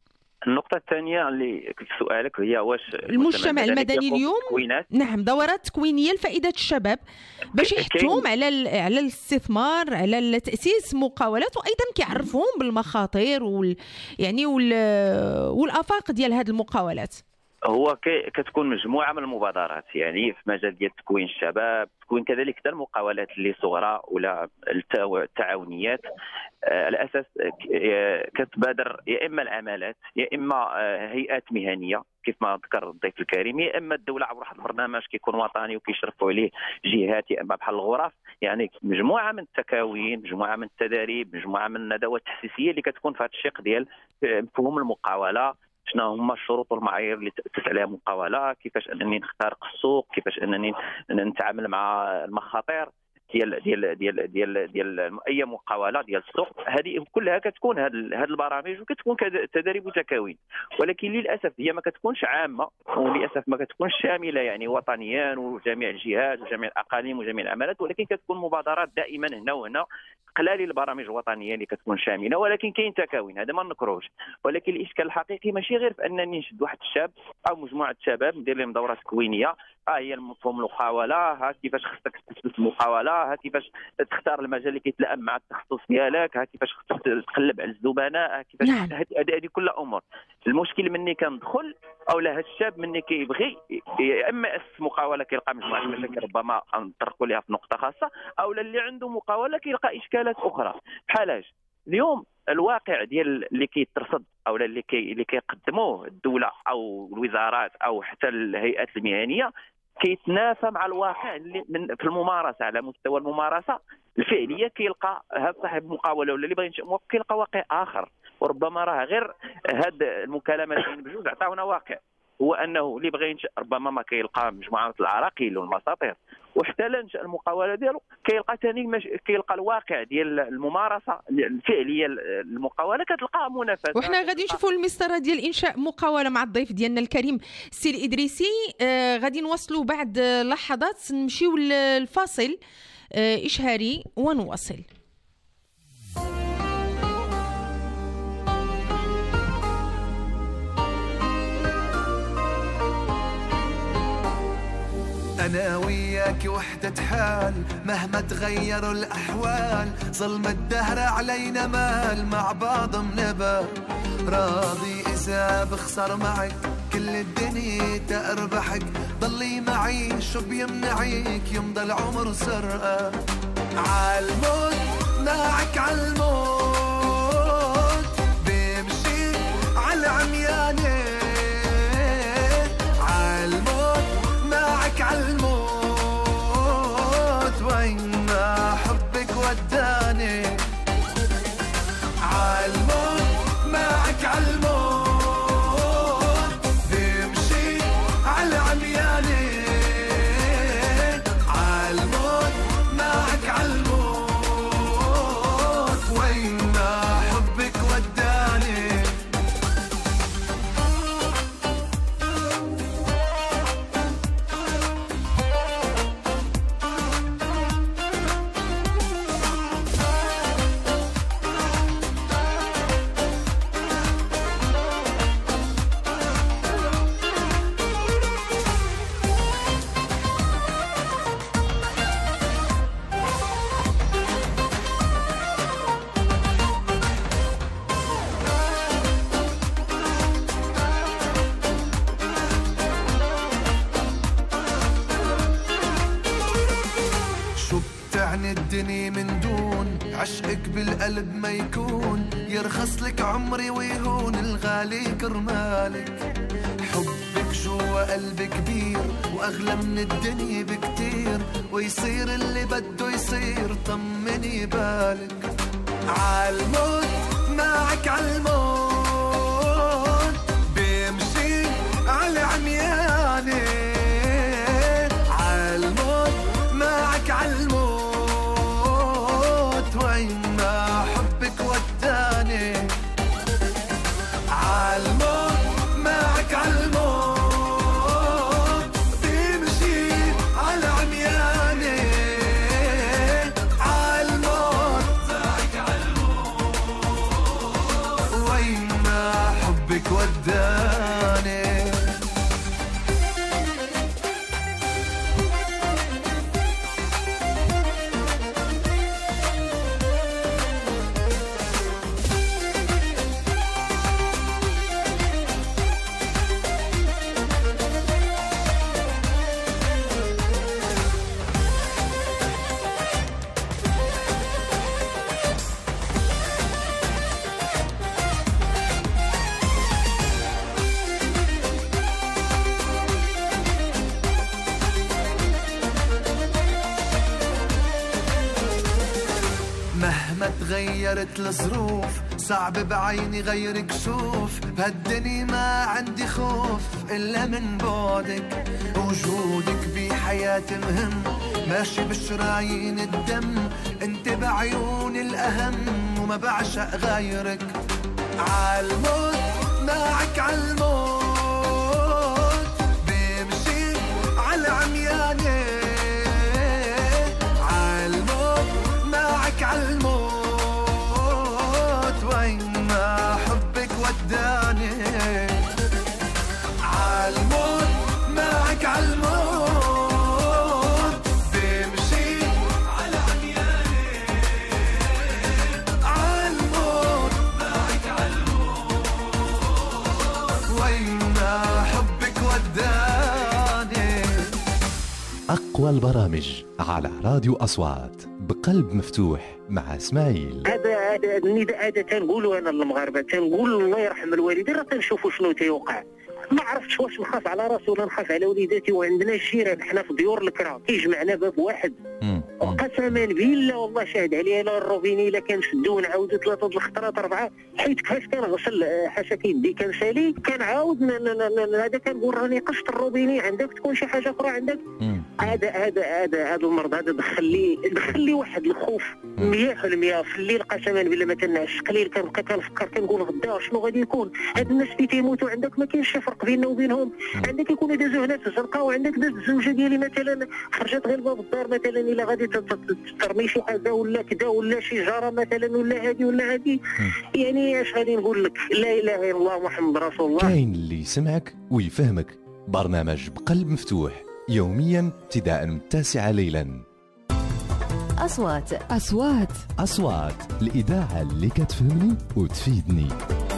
النقطة الثانية اللي في سؤالك هي واش المجتمع المدني اليوم تكوينات؟ نعم، دورات تكوينية لفائدة الشباب باش يحثهم على على الاستثمار، على التأسيس مقاولات، وأيضا كيعرفوهم بالمخاطر وال يعني وال والآفاق ديال هذه المقاولات. هو كتكون مجموعه من المبادرات يعني في مجال ديال تكوين الشباب، تكوين كذلك حتى المقاولات اللي صغرى ولا التعاونيات، على اساس كتبادر يا اما العمالات يا اما هيئات مهنيه كيف ما ذكر الضيف الكريم، يا اما الدوله عبر واحد البرنامج كيكون وطني وكيشرفوا عليه جهات يا اما بحال الغرف. يعني مجموعه من التكاوين، مجموعه من التداريب، مجموعه من الندوات التحسيسيه اللي كتكون في هذا الشق ديال مفهوم المقاوله، شنو هما الشروط والمعايير اللي تأسس عليها مقاولة، كيفاش انني نخترق السوق، كيفاش انني نتعامل مع المخاطر ديال ديال ديال ديال ديال اي مقاوله ديال السوق. هذه كلها كتكون هذه البرامج وكتكون تدريب وتكاوين، ولكن للاسف هي ما كتكونش عامه وللاسف ما كتكونش شامله يعني وطنيا وجميع الجهات وجميع الاقاليم وجميع العمالات، ولكن كتكون مبادرات دائما هنا وهنا. قلال البرامج الوطنيه اللي كتكون شامله، ولكن كاين تكاوين، هذا ما نكروهش. ولكن الاشكال الحقيقي ماشي غير في انني نشد واحد الشاب او مجموعه شباب ندير لهم دوره تكوينيه، ها هي المفهوم المقاوله، ها كيفاش خصك تثبت المقاوله، ها كيفاش تختار المجال اللي كيتلائم مع التخصص ديالك، ها كيفاش خصك تقلب على الزبناء، ها كيفاش هذه كلها امور. المشكل مني كندخل او لا هذا الشاب مني كيبغي يا اما ياسس مقاوله كيلقى مجموعه المشاكل ربما نطرقوا لها في نقطه خاصه، او اللي عنده مقاوله كيلقى اشكالات اخرى. بحالاش اليوم الواقع ديال اللي كيترصد او اللي كي اللي كيقدموه الدوله او الوزارات او حتى الهيئات المهنيه كيتنافى مع الواقع اللي من في الممارسه. على مستوى الممارسه الفعليه كيلقى هذا صاحب مقاوله ولا اللي بغى ينشئ كيلقى واقع اخر، وربما راه غير هاد المكالمات بجوج عطاونا واقع هو انه اللي بغى ينشئ ربما ما كيلقى مجموعه العراقيل والمساطير، وحتى لا نشأ المقاوله ديالو كيلقى ثاني مش... كيلقى الواقع ديال الممارسه الفعليه المقاوله كتلقى منافسه. وحنا غادي نشوفوا المسطره ديال انشاء مقاوله مع الضيف ديالنا الكريم السي الادريسي. آه غادي نواصلوا بعد لحظات، نمشيو للفاصل آه اشهاري ونواصل. أنا وياك وحدة حال مهما تغيروا الأحوال، ظلم الدهر علينا مال مع بعض منبال. راضي إذا بخسر معك كل الدنيا تأربحك، ضلي معي شو بيمنعك يمضى العمر سرقة. عالموت معك عالموت بمشي عالعميانة، عالموت معك عالموت وين ما حبك وداني. عالموت معك عالموت بمشي عالعميانة، عالموت معك عالموت وين ما حبك وداني. الدنيا من دون عشقك بالقلب ما يكون، يرخص لك عمري ويهون الغالي كرمالك. حبك جوا قلبي كبير واغلى من الدنيا بكتير، ويصير اللي بده يصير طمني بالك. عالموت معك عالموت بمشي على عمياني، عالموت معك عالموت وين ما حبك وداني. عالموت معك عالموت بمشي على عمياني، عالموت معك عالموت وين حبك وداني. مهما تغيرت الظروف صعب بعيني غيرك شوف، بهالدنيا ما عندي خوف إلا من بعدك. وجودك بحياتي مهم، ماشي بشرايين الدم، انت بعيوني الأهم وما بعشق غيرك. عالموت معك عالموت بمشي عالعميانة، عالموت معك عالموت وين ما حبك وداني. عالموت معك عالموت بمشي عالعميانة، عالموت معك عالموت وين ما حبك وداني. أقوى البرامج على راديو أصوات بقلب مفتوح مع اسماعيل. هذا هذا النداء هذا تنقولوا انا للمغاربه، تنقول الله يرحم الوالدين، راه تنشوفوا شنو تيوقع. ما عرفتش واش نخاف على راسي ولا نخاف على وليداتي. وعندنا الجيران حنا في ديور الكرا كيجمعنا باب واحد، وقسما بالله والله شاهد عليا لا الروبيني الا كنشدو نعاودو ثلاثه د الخطرات اربعه، حيت كيفاش كنغسل حاشا كيدي كنسالي كنعاود هذا كنقول راني قشط الروبيني عندك تكون شي حاجه اخرى عندك. هذا هذا هذا هذا المرض هذا دخل لي دخل لي واحد الخوف مية في المية في الليل. قسما بالله ما تنعش قليل كنبقى كنفكر كنقول غدا شنو غادي يكون. هاد الناس اللي تيموتوا عندك ما كاينش شي فرق بيننا وبينهم. عندك يكونوا دازوا هنا في الزنقه، وعندك داز الزوجه ديالي مثلا خرجت غير باب الدار مثلا الا غادي ترمي شي حاجه ولا كذا ولا شي جاره مثلا ولا هذه ولا هذه. يعني اش غادي نقول لك، لا اله الا الله محمد رسول الله. كاين اللي يسمعك ويفهمك. برنامج بقلب مفتوح يوميا ابتداء من التاسعة ليلا. أصوات أصوات أصوات الإذاعة اللي كتفهمني وتفيدني.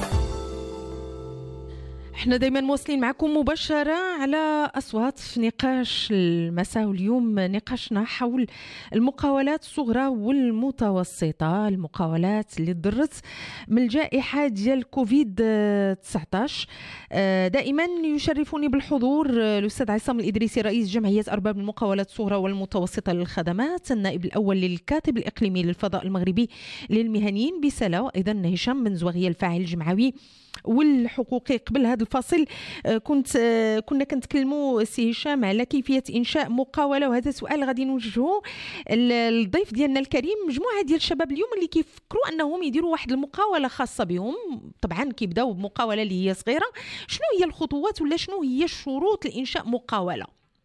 احنا دايما مواصلين معكم مباشرة على أصوات في نقاش المساء، واليوم نقاشنا حول المقاولات الصغرى والمتوسطة، المقاولات اللي ضرت من الجائحة ديال كوفيد تسعطاش. دائما يشرفوني بالحضور الأستاذ عصام الإدريسي رئيس جمعية أرباب المقاولات الصغرى والمتوسطة للخدمات، النائب الأول للكاتب الإقليمي للفضاء المغربي للمهنيين بسلا، وأيضا هشام بن زوغية الفاعل الجمعوي والحقوقي. قبل هذا الفاصل كنت كنا كنتكلموا سي هشام على كيفيه انشاء مقاوله، وهذا سؤال غادي نوجهه للضيف ديالنا الكريم. مجموعه ديال الشباب اليوم اللي كيفكروا انهم يديروا واحد المقاوله خاصه بهم، طبعا كيبداو بمقاوله اللي هي صغيره. شنو هي الخطوات ولا شنو هي الشروط لانشاء مقاوله؟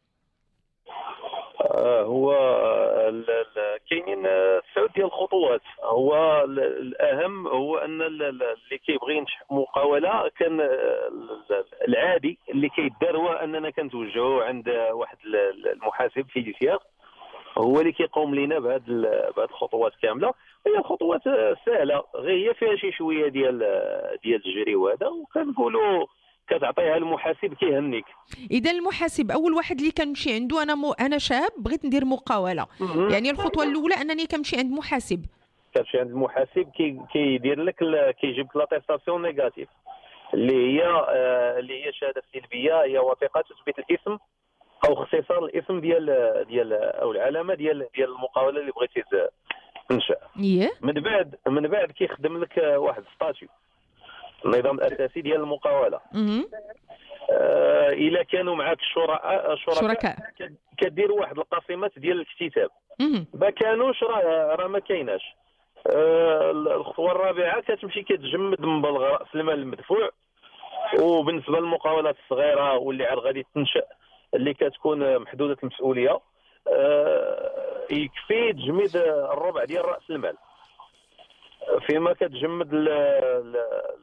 هو كاينين تسعود ديال الخطوات. هو الاهم هو ان اللي كيبغي ينشئ مقاوله كان العادي اللي كيدار هو اننا كنتوجهوا عند واحد المحاسب فيديسيار، هو اللي كيقوم لنا بهذه بهذه الخطوات كامله. هي الخطوات سهله، غير هي فيها شي شويه ديال ديال التجري وهذا، وكنقولوا كتعطيها المحاسب كيهنيك. اذا المحاسب اول واحد اللي كنمشي عنده، انا مو انا شاب بغيت ندير مقاوله، يعني الخطوه الاولى انني كنمشي عند محاسب. كتمشي عند المحاسب كي كيدير لك كيجيب لك لاتيستاسيون نيجاتيف اللي هي آه اللي هي شهاده سلبيه، هي وثيقه تثبت الاسم او اختصار الاسم ديال ديال او العلامه ديال ديال المقاوله اللي بغيتي تنشا. من بعد من بعد كيخدم لك واحد ستاتيو، النظام الاساسي ديال المقاوله. آه الا كانوا معك الشركاء شركاء كدير واحد القسيمات ديال الاكتتاب. ما كانوش راه راه ما كايناش. آه الخطوه الرابعه كتمشي كتجمد مبلغ راس المال المدفوع. وبالنسبه للمقاولات الصغيره واللي عاد غادي تنشا اللي كتكون محدوده المسؤوليه، آه يكفي تجميد الربع ديال راس المال. فيما كتجمد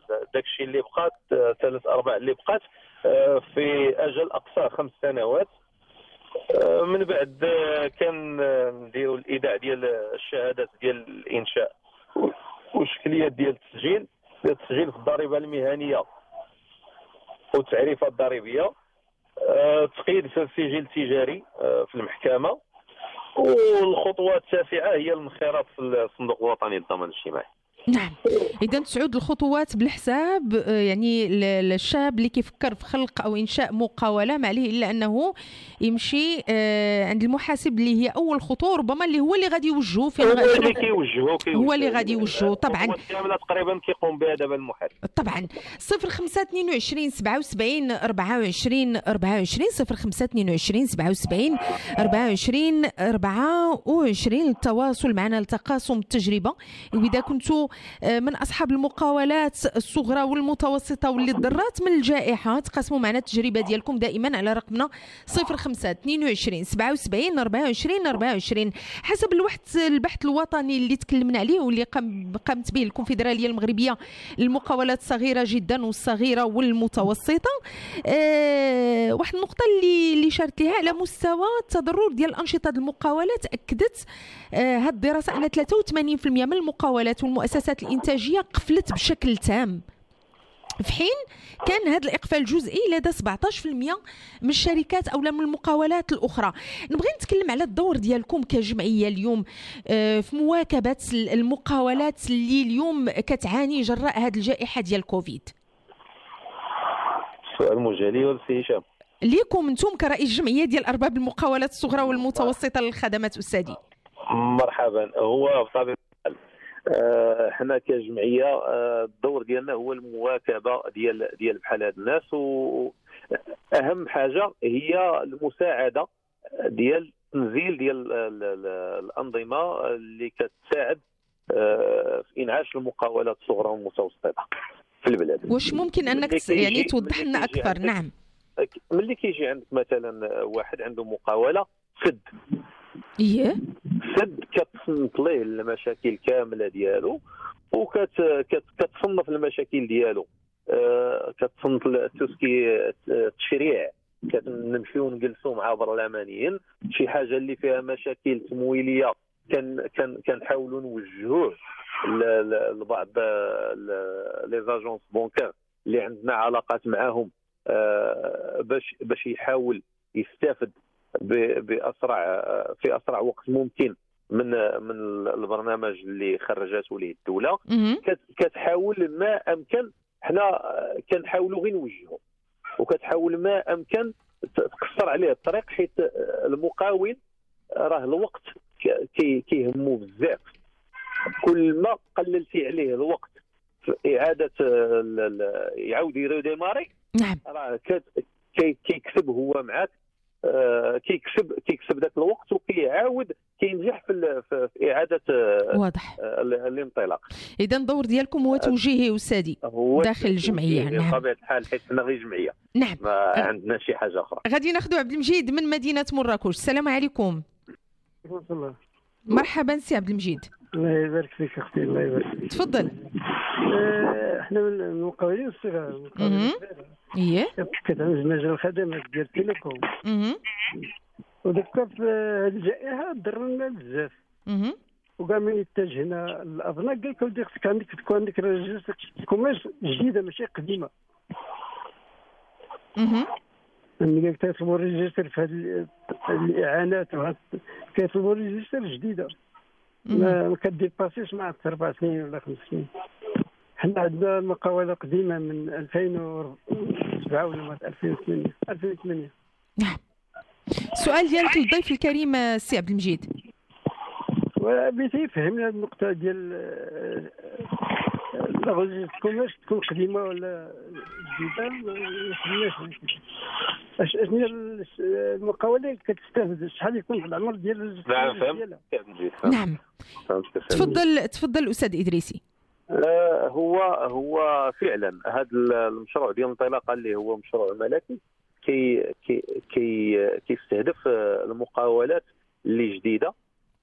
داك الشيء اللي بقات ثلاث ارباع اللي بقات في اجل اقصى خمس سنوات. من بعد كان نديروا الايداع ديال الشهادات ديال الانشاء والشكليات ديال التسجيل ديال التسجيل في الضريبه المهنيه والتعريفه الضريبيه، تقييد في السجل التجاري في المحكمه، والخطوات التاسعه هي الانخراط في الصندوق الوطني للضمان الاجتماعي. نعم، اذا تسعود الخطوات بالحساب. يعني الشاب اللي كيفكر في خلق او انشاء مقاوله ما عليه الا انه يمشي عند المحاسب اللي هي اول خطوه، ربما اللي هو اللي غادي يوجهه فين هو اللي كيوجهه هو اللي غادي يوجهه طبعا كامله تقريبا كيقوم بها دابا المحاسب. طبعا صفر خمسة اثنين وعشرين سبعة وسبعين أربعة وعشرين أربعة وعشرين صفر خمسة اثنين وعشرين سبعة وسبعين أربعة وعشرين أربعة وعشرين التواصل معنا لتقاسم التجربه. واذا كنتوا من أصحاب المقاولات الصغرى والمتوسطة واللي ضرات من الجائحة تقاسموا معنا التجربة ديالكم دائما على رقمنا صفر خمسة اثنين وعشرين سبعة وسبعين أربعة وعشرين أربعة وعشرين حسب الوحد البحث الوطني اللي تكلمنا عليه واللي قامت به الكونفدرالية المغربية للمقاولات الصغيرة جدا والصغيرة والمتوسطة. أه واحد النقطة اللي اللي شارت لها على مستوى التضرر ديال أنشطة المقاولات، أكدت أه هذه الدراسة أن ثلاثة وثمانين بالمئة من المقاولات والمؤسسات الإنتاجية قفلت بشكل تام، في حين كان هذا الإقفال الجزئي لدى سبعطاش بالمئة من الشركات أو من المقاولات الأخرى. نبغي نتكلم على الدور ديالكم كجمعية اليوم في مواكبة المقاولات اللي اليوم كتعاني جراء هذه الجائحة ديال كوفيد. سؤال مجالي ولا سي هشام؟ ليكم انتم كرئيس جمعية ديال أرباب المقاولات الصغرى والمتوسطة للخدمات أستاذي. مرحبا. هو بطبيعة احنا كجمعيه الدور ديالنا هو المواكبه ديال ديال بحال هاد الناس، واهم حاجه هي المساعده ديال التنزيل ديال الانظمه اللي كتساعد في انعاش المقاولات الصغرى والمتوسطه في البلاد. واش ممكن انك يعني توضح لنا اكثر؟ نعم. ملي كيجي عندك مثلا واحد عنده مقاوله سد ايه سد كتصنف ليه المشاكل كامله ديالو وكتصنف المشاكل ديالو، أه كتصنف التسكي التشريع، كنمشيو نجلسوا مع برلمانيين شي حاجه اللي فيها مشاكل تمويليه كان كان كنحاولوا نوجهوه لبعض لي زاجونس بونكار اللي عندنا علاقات معاهم أه باش باش يحاول يستافد باسرع في اسرع وقت ممكن من من البرنامج اللي خرجته ليه الدوله. كتحاول ما امكن، حنا كنحاولوا غير نوجهوا، وكتحاول ما امكن تقصر عليه الطريق، حيت المقاول راه الوقت كيهمو بزاف. كل ما قللتي عليه الوقت في اعاده يعاود يريديماري نعم راه كيكسب هو معاك، آه كيكسب كيكسب ذاك الوقت وكيعاود كينجح في, في اعاده آه واضح آه الانطلاق. اذا الدور ديالكم هو توجيهي استاذي داخل الجمعيه. نعم بطبيعه الحال حيت حنا غير جمعيه. نعم ما عندنا شي حاجه اخرى. غادي ناخذ عبد المجيد من مدينه مراكش. السلام عليكم. مرحبا سي عبد المجيد. الله يبارك فيك اختي. الله يبارك فيك. تفضل. احنا من المقاولين الصغار. ايه كتعمل مجال الخدمات ديال التيليكوم. اها ودكا في هذه الجائحه ضرنا بزاف. اها وكاع من اتجهنا للابناء قال لك ولدي خصك عندك تكون عندك ريجستر كوميرس جديده ماشي قديمه. اها ملي قال لك تطلبوا ريجستر في هذه الاعانات كيطلبوا ريجستر جديده ما كديباسيش مع اربع سنين ولا خمس سنين. حنا عندنا مقاوله قديمه من ألفين وسبعة ولا ألفين وثمانية ألفين وثمانية. نعم. السؤال ديالك للضيف الكريم سي عبد المجيد. وبغيت يفهمنا هذه النقطه ديال لا كوميرس تكون قديمه ولا جديده ما فهمناش. اش شنو المقاوله اللي كتستافد شحال يكون في العمر ديال نعم فهمت. نعم تفضل تفضل استاذ ادريسي. آه هو هو فعلا هذا المشروع ديال الانطلاقه اللي هو مشروع ملكي كي كي كي كيستهدف المقاولات اللي جديده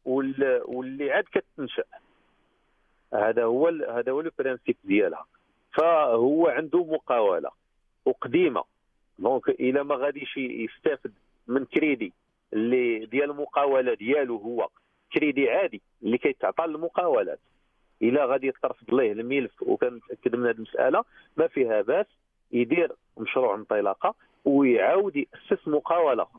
واللي عاد كتنشا. هذا هو هذا هو البرانسيب ديالها. فهو عنده مقاوله وقديمه، دونك الا ما غاديش يستافد من كريدي اللي ديال المقاوله ديالو هو كريدي عادي اللي كيتعطى للمقاولات، الا غادي يترفض ليه الملف وكنتاكد من هذه المساله ما فيها باس يدير مشروع انطلاقه ويعاود ياسس مقاوله.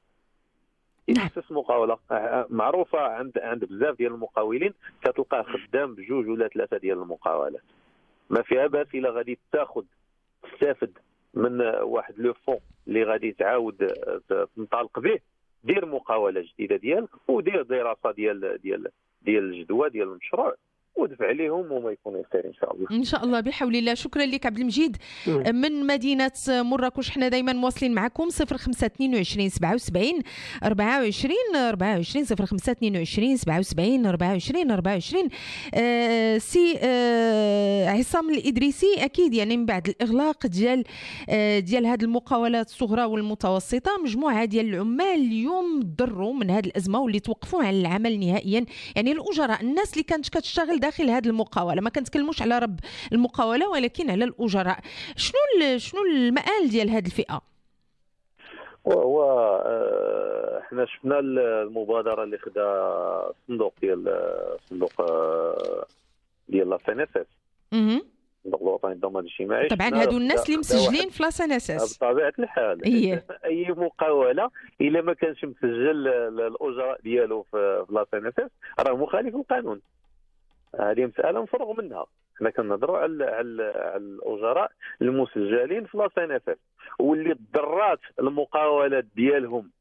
ياسس مقاوله معروفه عند عند بزاف ديال المقاولين، كتلقاه خدام بجوج ولا ثلاثه ديال المقاولات، ما فيها باس الا غادي تاخذ تستافد من واحد لو فون اللي غادي تعاود تنطلق به، دير مقاوله جديده ديالك ودير دراسه ديال ديال ديال الجدوى ديال المشروع ودفع عليهم وما يكون يسير ان شاء الله. ان شاء الله بحول الله. شكرا لك عبد المجيد من مدينه مراكش. حنا دائما مواصلين معكم صفر خمسة اثنين وعشرين سبعة وسبعين أربعة وعشرين أربعة وعشرين صفر خمسة اثنين وعشرين سبعة وسبعين أربعة وعشرين أربعة وعشرين. آه سي آه عصام الإدريسي، اكيد يعني من بعد الاغلاق ديال آه ديال هذه المقاولات الصغرى والمتوسطه مجموعه ديال العمال اليوم ضروا من هذه الازمه واللي توقفوا عن العمل نهائيا، يعني الاجراء الناس اللي كانت كتشتغل داخل هذه المقاوله، ما كنتكلموش على رب المقاوله ولكن على الاجراء. شنو شنو المآل ديال هذه الفئه؟ وهو احنا شفنا المبادره اللي خدا الصندوق ديال صندوق ديال لا سي ان اس اس، الصندوق الوطني للضمان الاجتماعي. طبعا هادو الناس اللي مسجلين في لا سي ان اس اس بطبيعه الحال. إيه. اي مقاوله الا ما كانش مسجل الاجراء ديالو في لا سي ان اس اس راه مخالف للقانون. هذه مساله مفرغ منها. حنا كنهضروا على على الاجراء المسجلين في لا سي ان اس اس واللي ضرات المقاولات ديالهم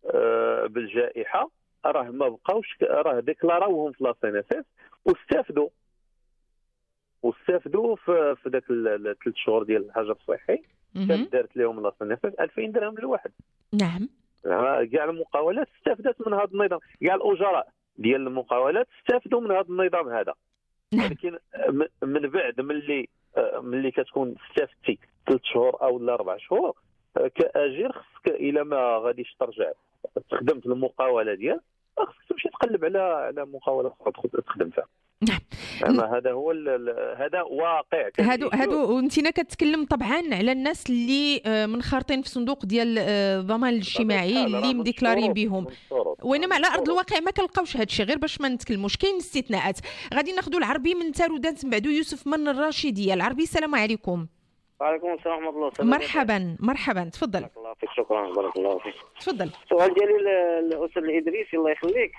بالجائحه راه ما بقاوش، راه ديكلاراوهم في لا سي ان اس اس واستافدوا واستافدوا في في ذاك الثلاث شهور ديال الحجر الصحي. كانت دارت لهم لا سي ان اس اس ألفين درهم للواحد. نعم. كاع المقاولات استفادت من هذا النظام، كاع الاجراء ديال المقاولات استفادوا من هذا النظام هذا. ولكن من بعد ملي ملي كتكون استفدتي ثلاث شهور او لا اربع شهور كاجير خصك الا ما غاديش ترجع تخدم في المقاوله ديالك خصك تمشي تقلب على على مقاوله اخرى تخدم فيها. نعم. هذا هو هذا واقع. هادو هادو وانتينا كتكلم طبعا على الناس اللي منخرطين في صندوق ديال الضمان الاجتماعي اللي مديكلارين بهم، وانما على ارض الواقع ما كنلقاوش هذا الشيء، غير باش ما نتكلموش كاين استثناءات. غادي ناخذوا العربي من تارودانت من بعدو يوسف من الراشديه. العربي السلام عليكم. وعليكم السلام ورحمه الله. مرحبا مرحبا تفضل. بارك الله فيك. شكرا بارك الله فيك. تفضل. السؤال ديالي للاستاذ الادريسي الله يخليك.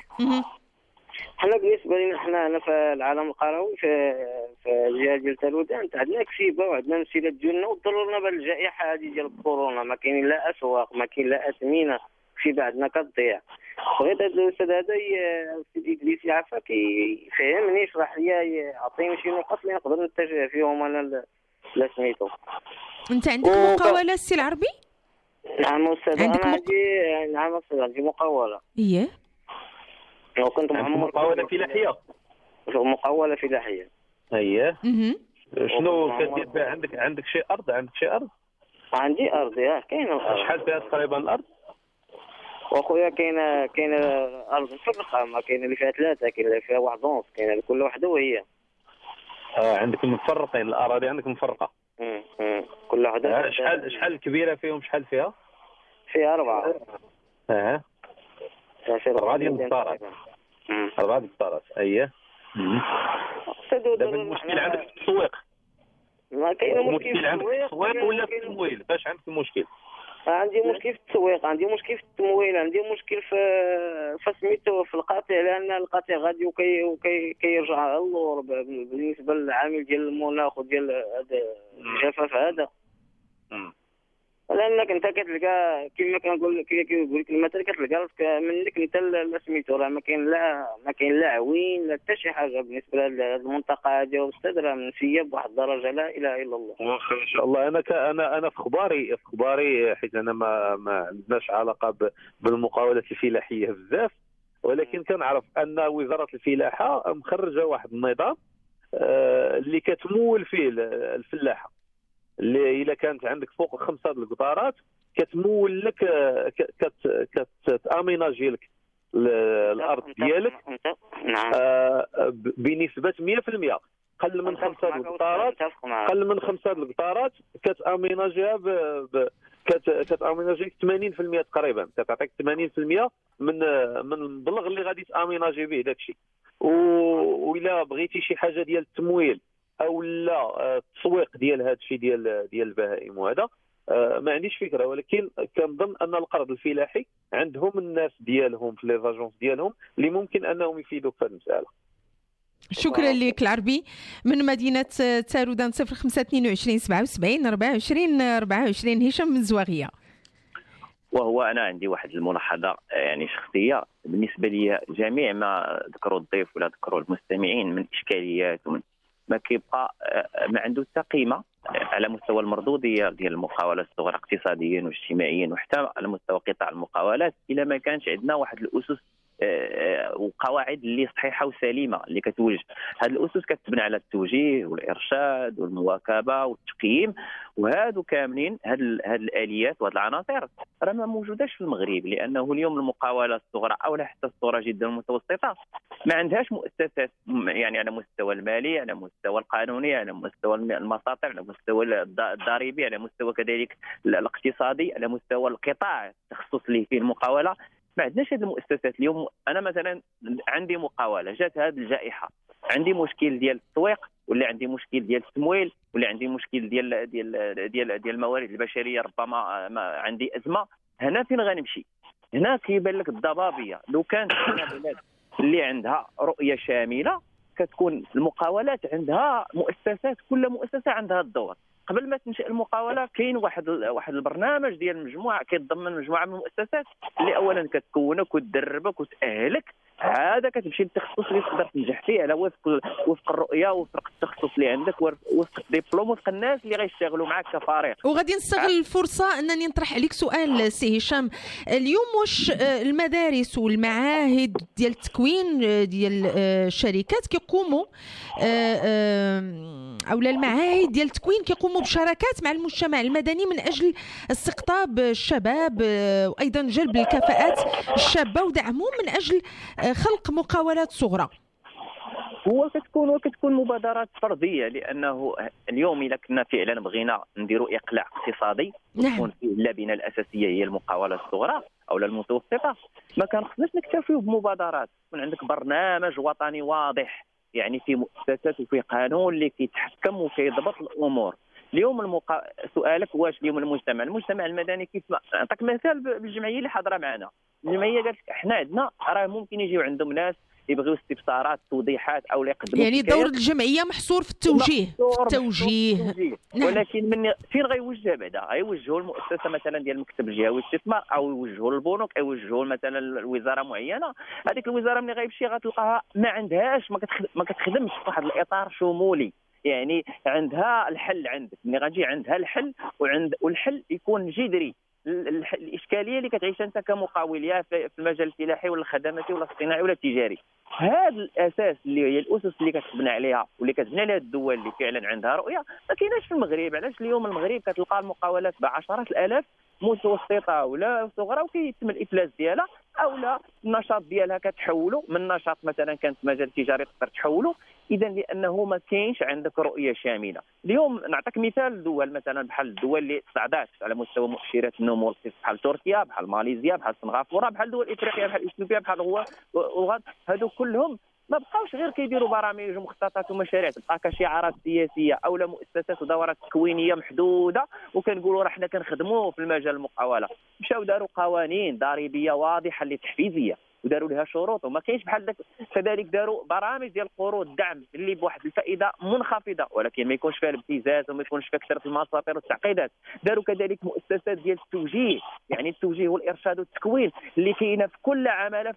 حنا بالنسبه لنا حنا هنا في العالم القروي في في الجهه ديال تارودانت عندنا كسيبه وعندنا مسيلات ديالنا وضررنا بالجائحه هذه ديال الكورونا، ما كاين لا اسواق ما كاين لا اثمنه، كسيبه عندنا كتضيع. بغيت هذا الاستاذ هذا السيد ادريس يعرفك يفهمني يشرح لي يعطيني شي نقط اللي نقدر نتجه فيهم انا لا سميتو. انت عندك مقاوله السي العربي؟ نعم استاذ انا عندي نعم استاذ عندي مقاوله. اييه. وكنت معمر مقاوله فلاحيه. مقاوله فلاحيه. اييه. شنو كدير بها؟ عندك عندك شي ارض عندك شي ارض؟ عندي ارض ياه كاينه الارض. شحال فيها تقريبا الارض؟ واخويا كاينه كاينه ارض مفرقه، ما كاينه اللي فيها ثلاثه، كاينه اللي فيها واحد ونص، كاينه كل وحده وهي. اه عندك مفرقين الاراضي عندك مفرقه. امم كل وحده. شحال شحال كبيره فيهم شحال فيها؟ فيها اربعه. اه أربعة ديال الدارات. أربعة ديال الدارات أيه. دابا المشكل عندك في التسويق. ما كاين مشكل عندك في التسويق ولا في التمويل؟ فاش عندك المشكل؟ عندي مشكل في التسويق، عندي مشكل في التمويل، عندي مشكل في في سميتو في القطيع، لأن القطيع غادي وكي وكي كيرجع اللور بالنسبة للعامل ديال المناخ وديال هذا الجفاف هذا. لانك انت كتلقى كما كنقول كيقول لك المثل كتلقى راسك منك انت سميتو راه ما كاين لا ما كاين لا عوين لا حتى شي حاجه بالنسبه لهذه المنطقه هذه والاستاذ راه منسيه بواحد الدرجه لا اله الا الله. واخا ان شاء الله. انا انا انا في اخباري في اخباري حيت انا ما ما عندناش علاقه بالمقاولات الفلاحيه بزاف، ولكن كنعرف ان وزاره الفلاحه مخرجه واحد النظام اللي كتمول فيه الفلاحه، اللي الا كانت عندك فوق خمسه ديال القطارات كتمول لك كت كتاميناجي لك الارض ديالك نعم آه بنسبه مية بالمية. قل من خمسه القطارات قل من خمسه القطارات كتاميناجيها ب... ب... كت... كتاميناجي ثمانين بالمئة تقريبا، كتعطيك ثمانين بالمئة من من المبلغ اللي غادي تاميناجي به داك الشيء. وإلا بغيتي شي حاجه ديال التمويل او لا التسويق ديال هذا الشيء ديال ديال البهائم وهذا ما عنديش فكره، ولكن كنظن ان القرض الفلاحي عندهم الناس ديالهم في لي زاجونس ديالهم اللي ممكن انهم يفيدوك في هذه المساله. شكرا لك العربي من مدينه تارودان صفر خمسة اثنين وعشرين سبعة وسبعين أربعة وعشرين أربعة وعشرين. هشام من زواغيه. وهو انا عندي واحد الملاحظه يعني شخصيه بالنسبه لي، جميع ما ذكروا الضيف ولا ذكروا المستمعين من اشكاليات ومن ما كيبقى ما عنده حتى قيمه على مستوى المردوديه ديال المقاولات الصغرى اقتصاديا واجتماعيا وحتى على مستوى قطاع المقاولات الا ما كانش عندنا واحد الاسس وقواعد اللي صحيحه وسليمه اللي كتوجه. هذه الاسس كتبنى على التوجيه والارشاد والمواكبه والتقييم، وهادو كاملين هاد هاد الاليات وهاد العناصر راه ما موجوداش في المغرب، لانه اليوم المقاولات الصغرى او حتى الصغرى جدا المتوسطه ما عندهاش مؤسسات يعني على مستوى المالي، على مستوى القانوني، على مستوى المساطع، على مستوى الضريبي، على مستوى كذلك الاقتصادي، على مستوى القطاع التخصص اللي فيه المقاوله. ما عندناش هذه المؤسسات. اليوم انا مثلا عندي مقاوله، جات هذه الجائحه، عندي مشكل ديال التسويق ولا عندي مشكل ديال التمويل ولا عندي مشكل ديال ديال ديال ديال الموارد البشريه، ربما ما عندي ازمه. هنا فين غنمشي؟ هنا كيبان لك الضبابيه. لو كانت بلاد اللي عندها رؤيه شامله كتكون المقاولات عندها مؤسسات، كل مؤسسه عندها الدور. قبل ما تنشئ المقاوله كاين واحد واحد البرنامج ديال مجموعه كيتضمن مجموعه من المؤسسات اللي اولا كتكونك وتدربك وتاهلك، هذا كتمشي للتخصص اللي تقدر تنجح فيه على وفق وفق الرؤيه وفق التخصص اللي عندك وفق الدبلوم وفق الناس اللي غيشتغلوا معك كفريق. وغادي نستغل الفرصه انني نطرح عليك سؤال سي هشام. اليوم واش المدارس والمعاهد ديال التكوين ديال الشركات كيقوموا اولا المعاهد ديال التكوين كيقوموا بشراكات مع المجتمع المدني من اجل استقطاب الشباب وايضا جلب الكفاءات الشابه ودعمهم من اجل خلق مقاولات صغرى؟ هو كتكون وكتكون مبادرات فرديه، لانه اليوم اذا كنا فعلا بغينا نديروا اقلاع اقتصادي وتكون فيه اللبنه الاساسيه هي المقاولات الصغرى او المتوسطه، ما كان خصناش نكتفيو بمبادرات، يكون عندك برنامج وطني واضح يعني في مؤسسات وفي قانون اللي كيتحكم وكيضبط الامور. اليوم المقا... سؤالك واش اليوم المجتمع المجتمع المدني كيف ما نعطيك مثال بالجمعيه اللي حاضره معنا. الجمعيه قالت احنا عندنا راه ممكن يجيو عندهم ناس يبغيو استفسارات توضيحات او يقدموا يعني دور الجمعيه محصور في التوجيه في التوجيه نعم. ولكن من فين غيوجه بعدا؟ غيوجهوا المؤسسه مثلا ديال المكتب الجهوي للاستثمار او يوجهوا للبنوك او يوجهوا مثلا الوزاره معينه. هذيك الوزاره ملي غيمشي غتلقاها ما عندهاش ما كتخدمش في واحد الاطار شمولي، يعني عندها الحل عندك ملي غنجي عندها الحل وعند والحل يكون جذري. الاشكاليه اللي كتعيشها انت كمقاول يا في المجال الفلاحي ولا الخدماتي ولا الصناعي ولا التجاري، هذا الاساس اللي هي الاسس اللي كتبنى عليها واللي كتبنى عليها الدول اللي فعلا عندها رؤيه ما كايناش في المغرب. علاش اليوم المغرب كتلقى المقاولات بعشرات الالاف متوسطه ولا صغرى وكيتم الافلاس ديالها او لا النشاط ديالها كتحولوا من نشاط مثلا كانت مجال تجاري تقدر تحولوا. اذا لانه ما كاينش عندك رؤيه شامله. اليوم نعطيك مثال دول مثلا بحال الدول اللي صعدات على مستوى مؤشرات النمو بحال تركيا بحال ماليزيا بحال سنغافوره بحال دول افريقيا بحال اثيوبيا بحال اوغندا، هادو كلهم ما بقاوش غير كيديروا برامج ومخططات ومشاريع تبقى كشعارات سياسيه او لا مؤسسات ودورات تكوينيه محدوده وكنقولوا راه حنا كنخدموا في المجال المقاوله. مشاو داروا قوانين ضريبيه واضحه اللي تحفيزيه وداروا لها شروط وما كاينش بحال داك. كذلك داروا برامج ديال قروض الدعم اللي بواحد الفائده منخفضه ولكن ما يكونش فيها الابتزاز وما يكونش فيها كثره المساطر والتعقيدات. داروا كذلك مؤسسات ديال التوجيه، يعني التوجيه والارشاد والتكوين اللي كاينه في كل عماله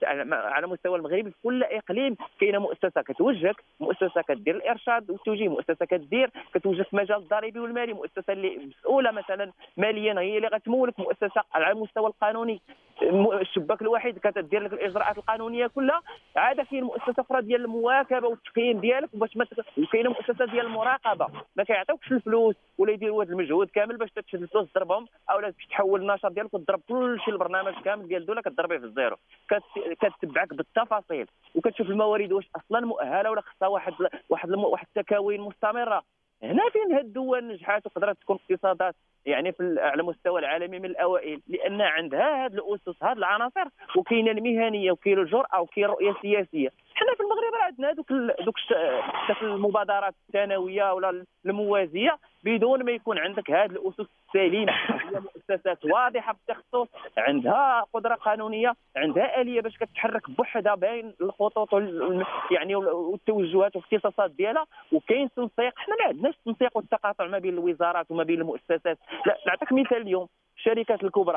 على مستوى المغرب. في كل اقليم كاينه مؤسسه كتوجهك، مؤسسه كدير الارشاد والتوجيه، مؤسسه كدير كتوجه في المجال الضريبي والمالي، مؤسسه اللي مسؤوله مثلا ماليا هي اللي غتمولك، مؤسسه على المستوى القانوني. الشباك الوحيد كتدير لك الاجراءات القانونيه كلها، عاد كاين مؤسسه اخرى ديال المواكبه والتقييم ديالك باش ما كاينه مؤسسه ديال المراقبه ما كيعطيوكش الفلوس ولا يديروا هذا المجهود كامل باش تشد الفلوس تضربهم، او لا تحول النشاط ديالك وتضرب كل شيء البرنامج كامل ديال الدوله كتضربيه في الزيرو، كتتبعك بالتفاصيل وكتشوف الموارد واش اصلا مؤهله ولا خصها واحد واحد واحد التكاوين مستمره. هنا فين هاد الدول نجحات وقدرت تكون اقتصادات يعني في على مستوى العالمي من الاوائل، لان عندها هاد الاسس هاد العناصر، وكاينه المهنيه وكاين الجرأه وكاين الرؤيه السياسيه. حنا في المغرب راه عندنا دوك دوك المبادرات الثانويه ولا الموازيه بدون ما يكون عندك هاد الاسس السليمه، هي مؤسسات واضحه بالتخصص، عندها قدره قانونيه، عندها اليه باش كتحرك بوحدها بين الخطوط يعني والتوجهات والاختصاصات ديالها، وكاين تنسيق. حنا ما عندناش التنسيق والتقاطع ما بين الوزارات وما بين المؤسسات. لا نعطيك مثال، اليوم الشركات الكبرى،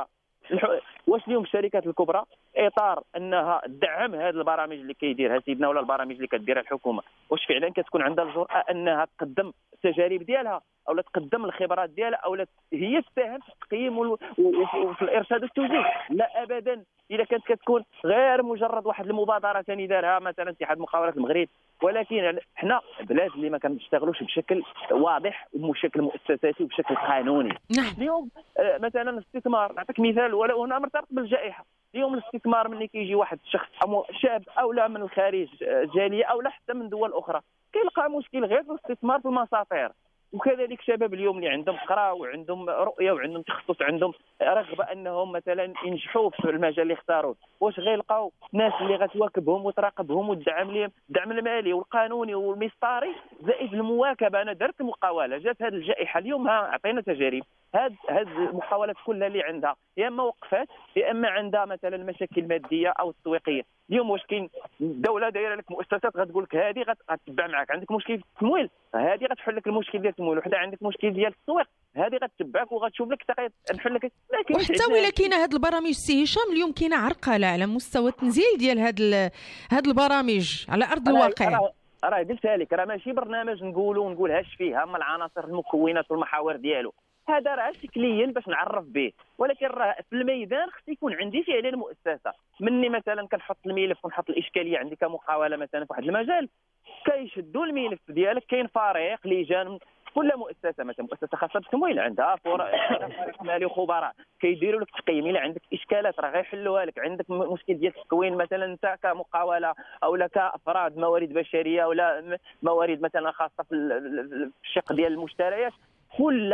واش اليوم الشركات الكبرى اطار انها تدعم هذه البرامج اللي كيديرها سيدنا ولا البرامج اللي كديرها الحكومه، واش فعلا كتكون عندها الجرأه انها تقدم التجارب ديالها او لا تقدم الخبرات ديالها او لا هي تساهم في التقييم وفي الارشاد والتوجيه؟ لا ابدا. اذا كانت كتكون غير مجرد واحد المبادره ثاني دارها مثلا اتحاد مقاولات المغرب، ولكن حنا بلاد اللي ما كنشتغلوش بشكل واضح وبشكل مؤسساتي وبشكل قانوني. اليوم مثلا الاستثمار، نعطيك مثال ولو هنا مرتبط بالجائحه. اليوم الاستثمار ملي كيجي واحد الشخص شاب او لا من الخارج جاليه او لا حتى من دول اخرى كيلقى مشكل غير في الاستثمار في المساطير، وكذلك شباب اليوم اللي عندهم قراء وعندهم رؤيه وعندهم تخصص عندهم رغبه انهم مثلا ينجحوا في المجال اللي اختاروه، واش غيلقاو ناس اللي غتواكبهم وتراقبهم وتدعم لهم الدعم المالي والقانوني والمسطري زائد المواكبه؟ انا درت مقاوله، جات هذه الجائحه اليوم ها عطينا تجارب، هاد هاد المحاولات كلها اللي عندها يا اما وقفات يا اما عندها مثلا مشاكل ماديه او تسويقيه. اليوم واش كاين الدوله دايره لك مؤسسات غتقول لك هذه غتتبع معك، عندك مشكل في التمويل هذه غتحل لك المشكل ديال التمويل، وحده عندك مشكل ديال التسويق هذه غتتبعك وغتشوف لك نحل لك. وحتى ولا كاينه هاد البرامج سي هشام اليوم كاينه عرقله على مستوى التنزيل ديال هاد هاد البرامج على ارض الواقع. راه قلتها لك، راه ماشي برنامج نقولوا نقولهاش فيه هما العناصر المكونات والمحاور ديالو، هذا راه شكليا باش نعرف به، ولكن راه في الميدان خص يكون عندي فعلا مؤسسه. مني مثلا كنحط الملف ونحط الاشكاليه عندي كمقاوله مثلا في واحد المجال، كيشدوا الملف ديالك، كاين فريق لجان كل مؤسسه، مثلا مؤسسه خاصه بالتمويل عندها فريق مالي وخبراء كيديروا لك تقييم، الا عندك اشكالات راه غيحلوها لك، عندك مشكل ديال التكوين مثلا انت كمقاوله او لا كافراد موارد بشريه ولا موارد مثلا خاصه في الشق ديال المشتريات، كل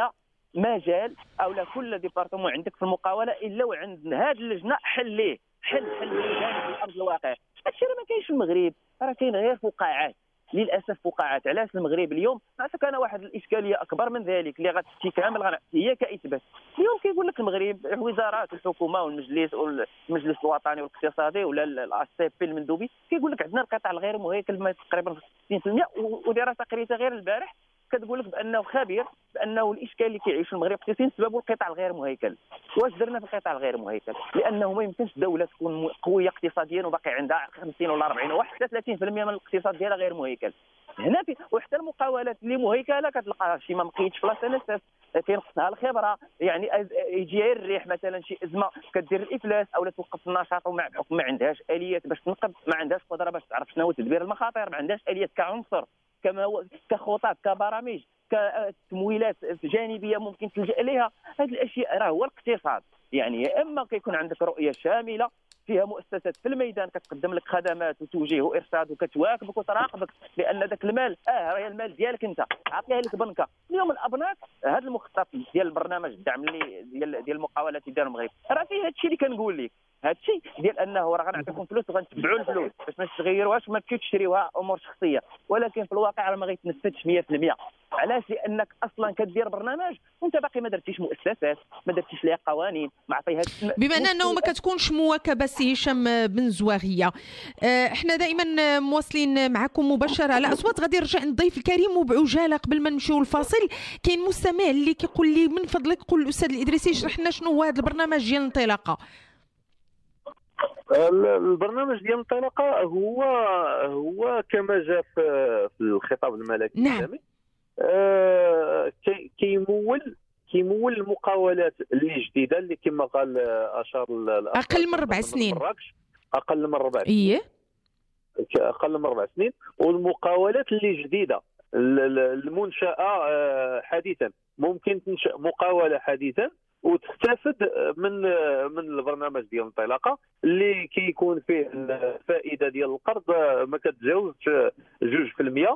مجال او لا كل ديبارتمون عندك في المقاوله الا وعند هذه اللجنه حل ليه حل حل في ارض الواقع. هادشي راه ما كاينش في المغرب، راه كاين غير فقاعات للاسف، فقاعات. علاش المغرب اليوم نعطيك انا واحد الاشكاليه اكبر من ذلك اللي غتمشي كامل هي كاثبات. اليوم كيقول لك المغرب وزارات الحكومه والمجلس والمجلس الوطني والاقتصادي ولا السي بي المندوبي كيقول لك عندنا القطاع الغير مهيكل تقريبا ستين بالمئة، ودراسه قريتها غير البارح كتقول لك بانه خبير بانه الاشكال اللي كيعيش المغرب ستين سببه القطاع الغير مهيكل. واش درنا في القطاع الغير مهيكل؟ لانه ما يمكنش دوله تكون قويه اقتصاديا وباقي عندها خمسين ولا أربعين ولا حتى ثلاثين بالمئة من الاقتصاد ديالها غير مهيكل. هنا في وحتى المقاولات اللي مهيكله كتلقى شي ما مقيتش في لاصه نساس، كينقصها الخبره، يعني يجي يريح مثلا شي ازمه كدير الافلاس او لا توقف النشاط ومع بحكم ما عندهاش اليات باش تنقذ، ما عندهاش قدره باش تعرف شنو هو تدبير المخاطر، ما عندهاش اليات كعنصر كما هو كخطط كبرامج كتمويلات جانبيه ممكن تلجا اليها. هذه الاشياء راه هو الاقتصاد، يعني يا اما كيكون عندك رؤيه شامله فيها مؤسسات في الميدان كتقدم لك خدمات وتوجيه وارشاد وكتواكبك وتراقبك، لان ذاك المال اه راه المال ديالك انت عطيها لك بنكه. اليوم الابناك هذا المخطط ديال البرنامج الدعم اللي ديال ديال المقاولات اللي دار المغرب راه فيه هذا الشيء اللي كنقول لك، هذا الشيء ديال انه راه غنعطيكم فلوس وغنتبعوا الفلوس باش ما تغيروهاش وما تمشيو تشريوها امور شخصيه، ولكن في الواقع راه ما غيتنفذش مئة بالمئة. علاش؟ لانك اصلا كدير برنامج وانت باقي ما درتيش مؤسسات، ما درتيش ليها قوانين، ما عطيهاش بما انه ما كتكونش مواكبه سي هشام بن زواغيه. احنا دائما مواصلين معكم مباشره على اصوات. غادي نرجع للضيف الكريم وبعجاله قبل ما نمشيو الفاصل. كاين مستمع اللي كيقول لي من فضلك قول الاستاذ الادريسي يشرح لنا شنو هو هذا البرنامج ديال الانطلاقه. البرنامج ديال الانطلاقه هو هو كما جاء في الخطاب الملكي. نعم. آه كيمول كيمول المقاولات اللي جديده اللي كما قال اشار اقل من ربع سنين اقل من ربع سنين ايه اقل من ربع سنين والمقاولات اللي جديده المنشاه حديثا ممكن تنشا مقاوله حديثا وتستفد من من البرنامج ديال الانطلاقه اللي كيكون فيه الفائده ديال القرض ما كتجاوزش جوج في المية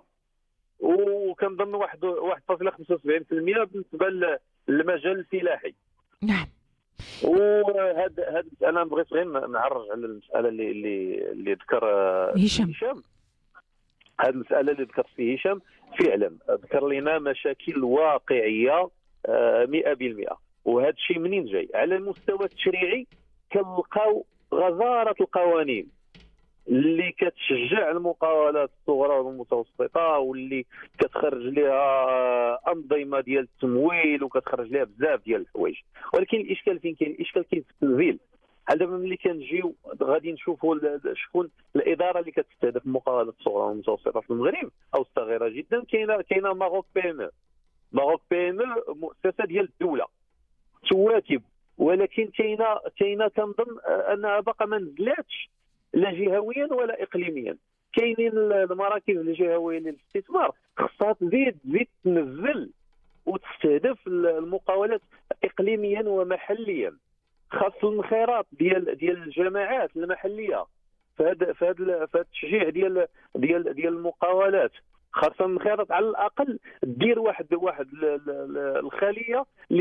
وكنظن واحد واحد فاصلة خمسة وسبعين بالمية بالنسبه للمجال الفلاحي. نعم. وهاد هاد انا بغيت غير نعرج على المساله اللي اللي اللي ذكر هشام. هشام هاد المساله اللي ذكر فيه هشام فعلا ذكر لنا مشاكل واقعيه مئة بالمئة وهذا الشيء منين جاي؟ على المستوى التشريعي كنلقاو غزاره القوانين اللي كتشجع المقاولات الصغرى والمتوسطه واللي كتخرج لها انظمه ديال التمويل وكتخرج لها بزاف ديال الحوايج، ولكن الاشكال فين كاين؟ الاشكال كاين في التنزيل. هذا ملي كنجيو غادي نشوفوا شكون الاداره اللي كتستهدف المقاولات الصغرى والمتوسطه في المغرب او الصغيره جدا. كاينه كاينه ماروك بي ام ماروك بي ام مؤسسه ديال الدوله تواكب، ولكن كاينه كاينه كنظن انها باقا ما نزلاتش لا جهويا ولا اقليميا. كاينين المراكز الجهويه للاستثمار خصها تزيد تزيد تنزل وتستهدف المقاولات اقليميا ومحليا. خاص الانخراط ديال ديال الجماعات المحليه فهذا فهذا فهذا التشجيع ديال ديال ديال المقاولات، خاصه الانخراط على الاقل دير واحد واحد الخليه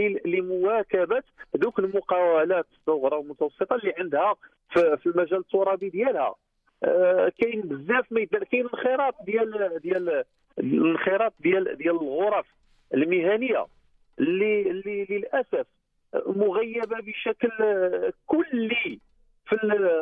لمواكبه ذوك المقاولات الصغرى والمتوسطه اللي عندها في المجال الترابي ديالها. آه كاين بزاف ما يدار. كاين الانخراط ديال ديال الانخراط ديال ديال الغرف المهنيه اللي اللي للاسف مغيبه بشكل كلي في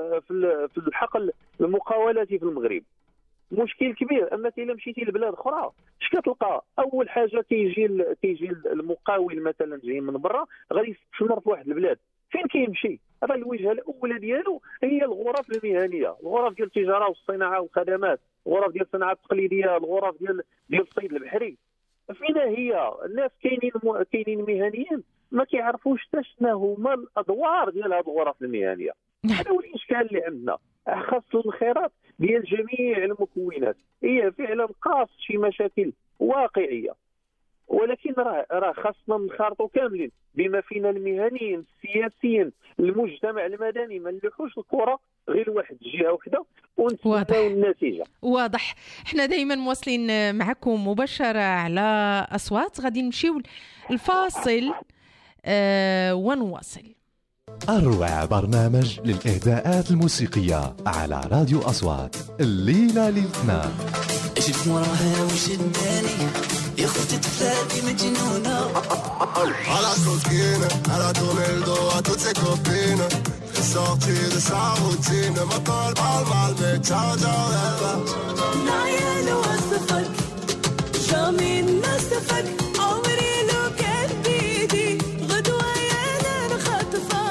في الحقل المقاولاتي في المغرب. مشكل كبير. اما الا مشيتي لبلاد اخرى اش كتلقى؟ اول حاجه كيجي كيجي المقاول مثلا جاي من برا غادي يستثمر في واحد البلاد، فين كيمشي؟ هذا الوجهه الاولى ديالو هي الغرف المهنيه، الغرف ديال التجاره والصناعه والخدمات، الغرف ديال الصناعه التقليديه، الغرف ديال ديال الصيد البحري. فين هي؟ الناس كاينين كاينين مهنيين ما كيعرفوش حتى شنو هما الادوار ديال هذه الغرف المهنيه. هذا هو الاشكال اللي عندنا. خاص الانخراط ديال جميع المكونات. هي فعلا قاص شي مشاكل واقعيه، ولكن راه راه خاصنا نخرطوا كاملين بما فينا المهنيين السياسيين المجتمع المدني. ما نلوحوش الكره غير واحد الجهه وحده ونتسناو النتيجه. واضح. احنا دائما مواصلين معكم مباشره على اصوات. غادي نمشيو الفاصل أه ونواصل. أروع برنامج للإهداءات الموسيقية على راديو أصوات الليلة للاثنين. شد وراها وشداني يا اختي تفلاتي مجنونة على coquine, elle a tourné le dos à toutes ses copines. Elle est sortie de sa routine, ma colle parle mal mais ciao ciao elle va. نعيان وصفك جامين نصفك عمري لو كان بيدي غدوة يانا نخطفك.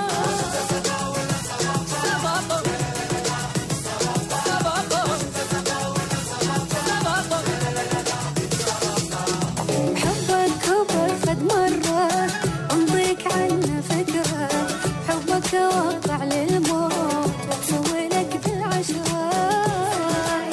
توقع للموت وتسوي لك بالعشاء.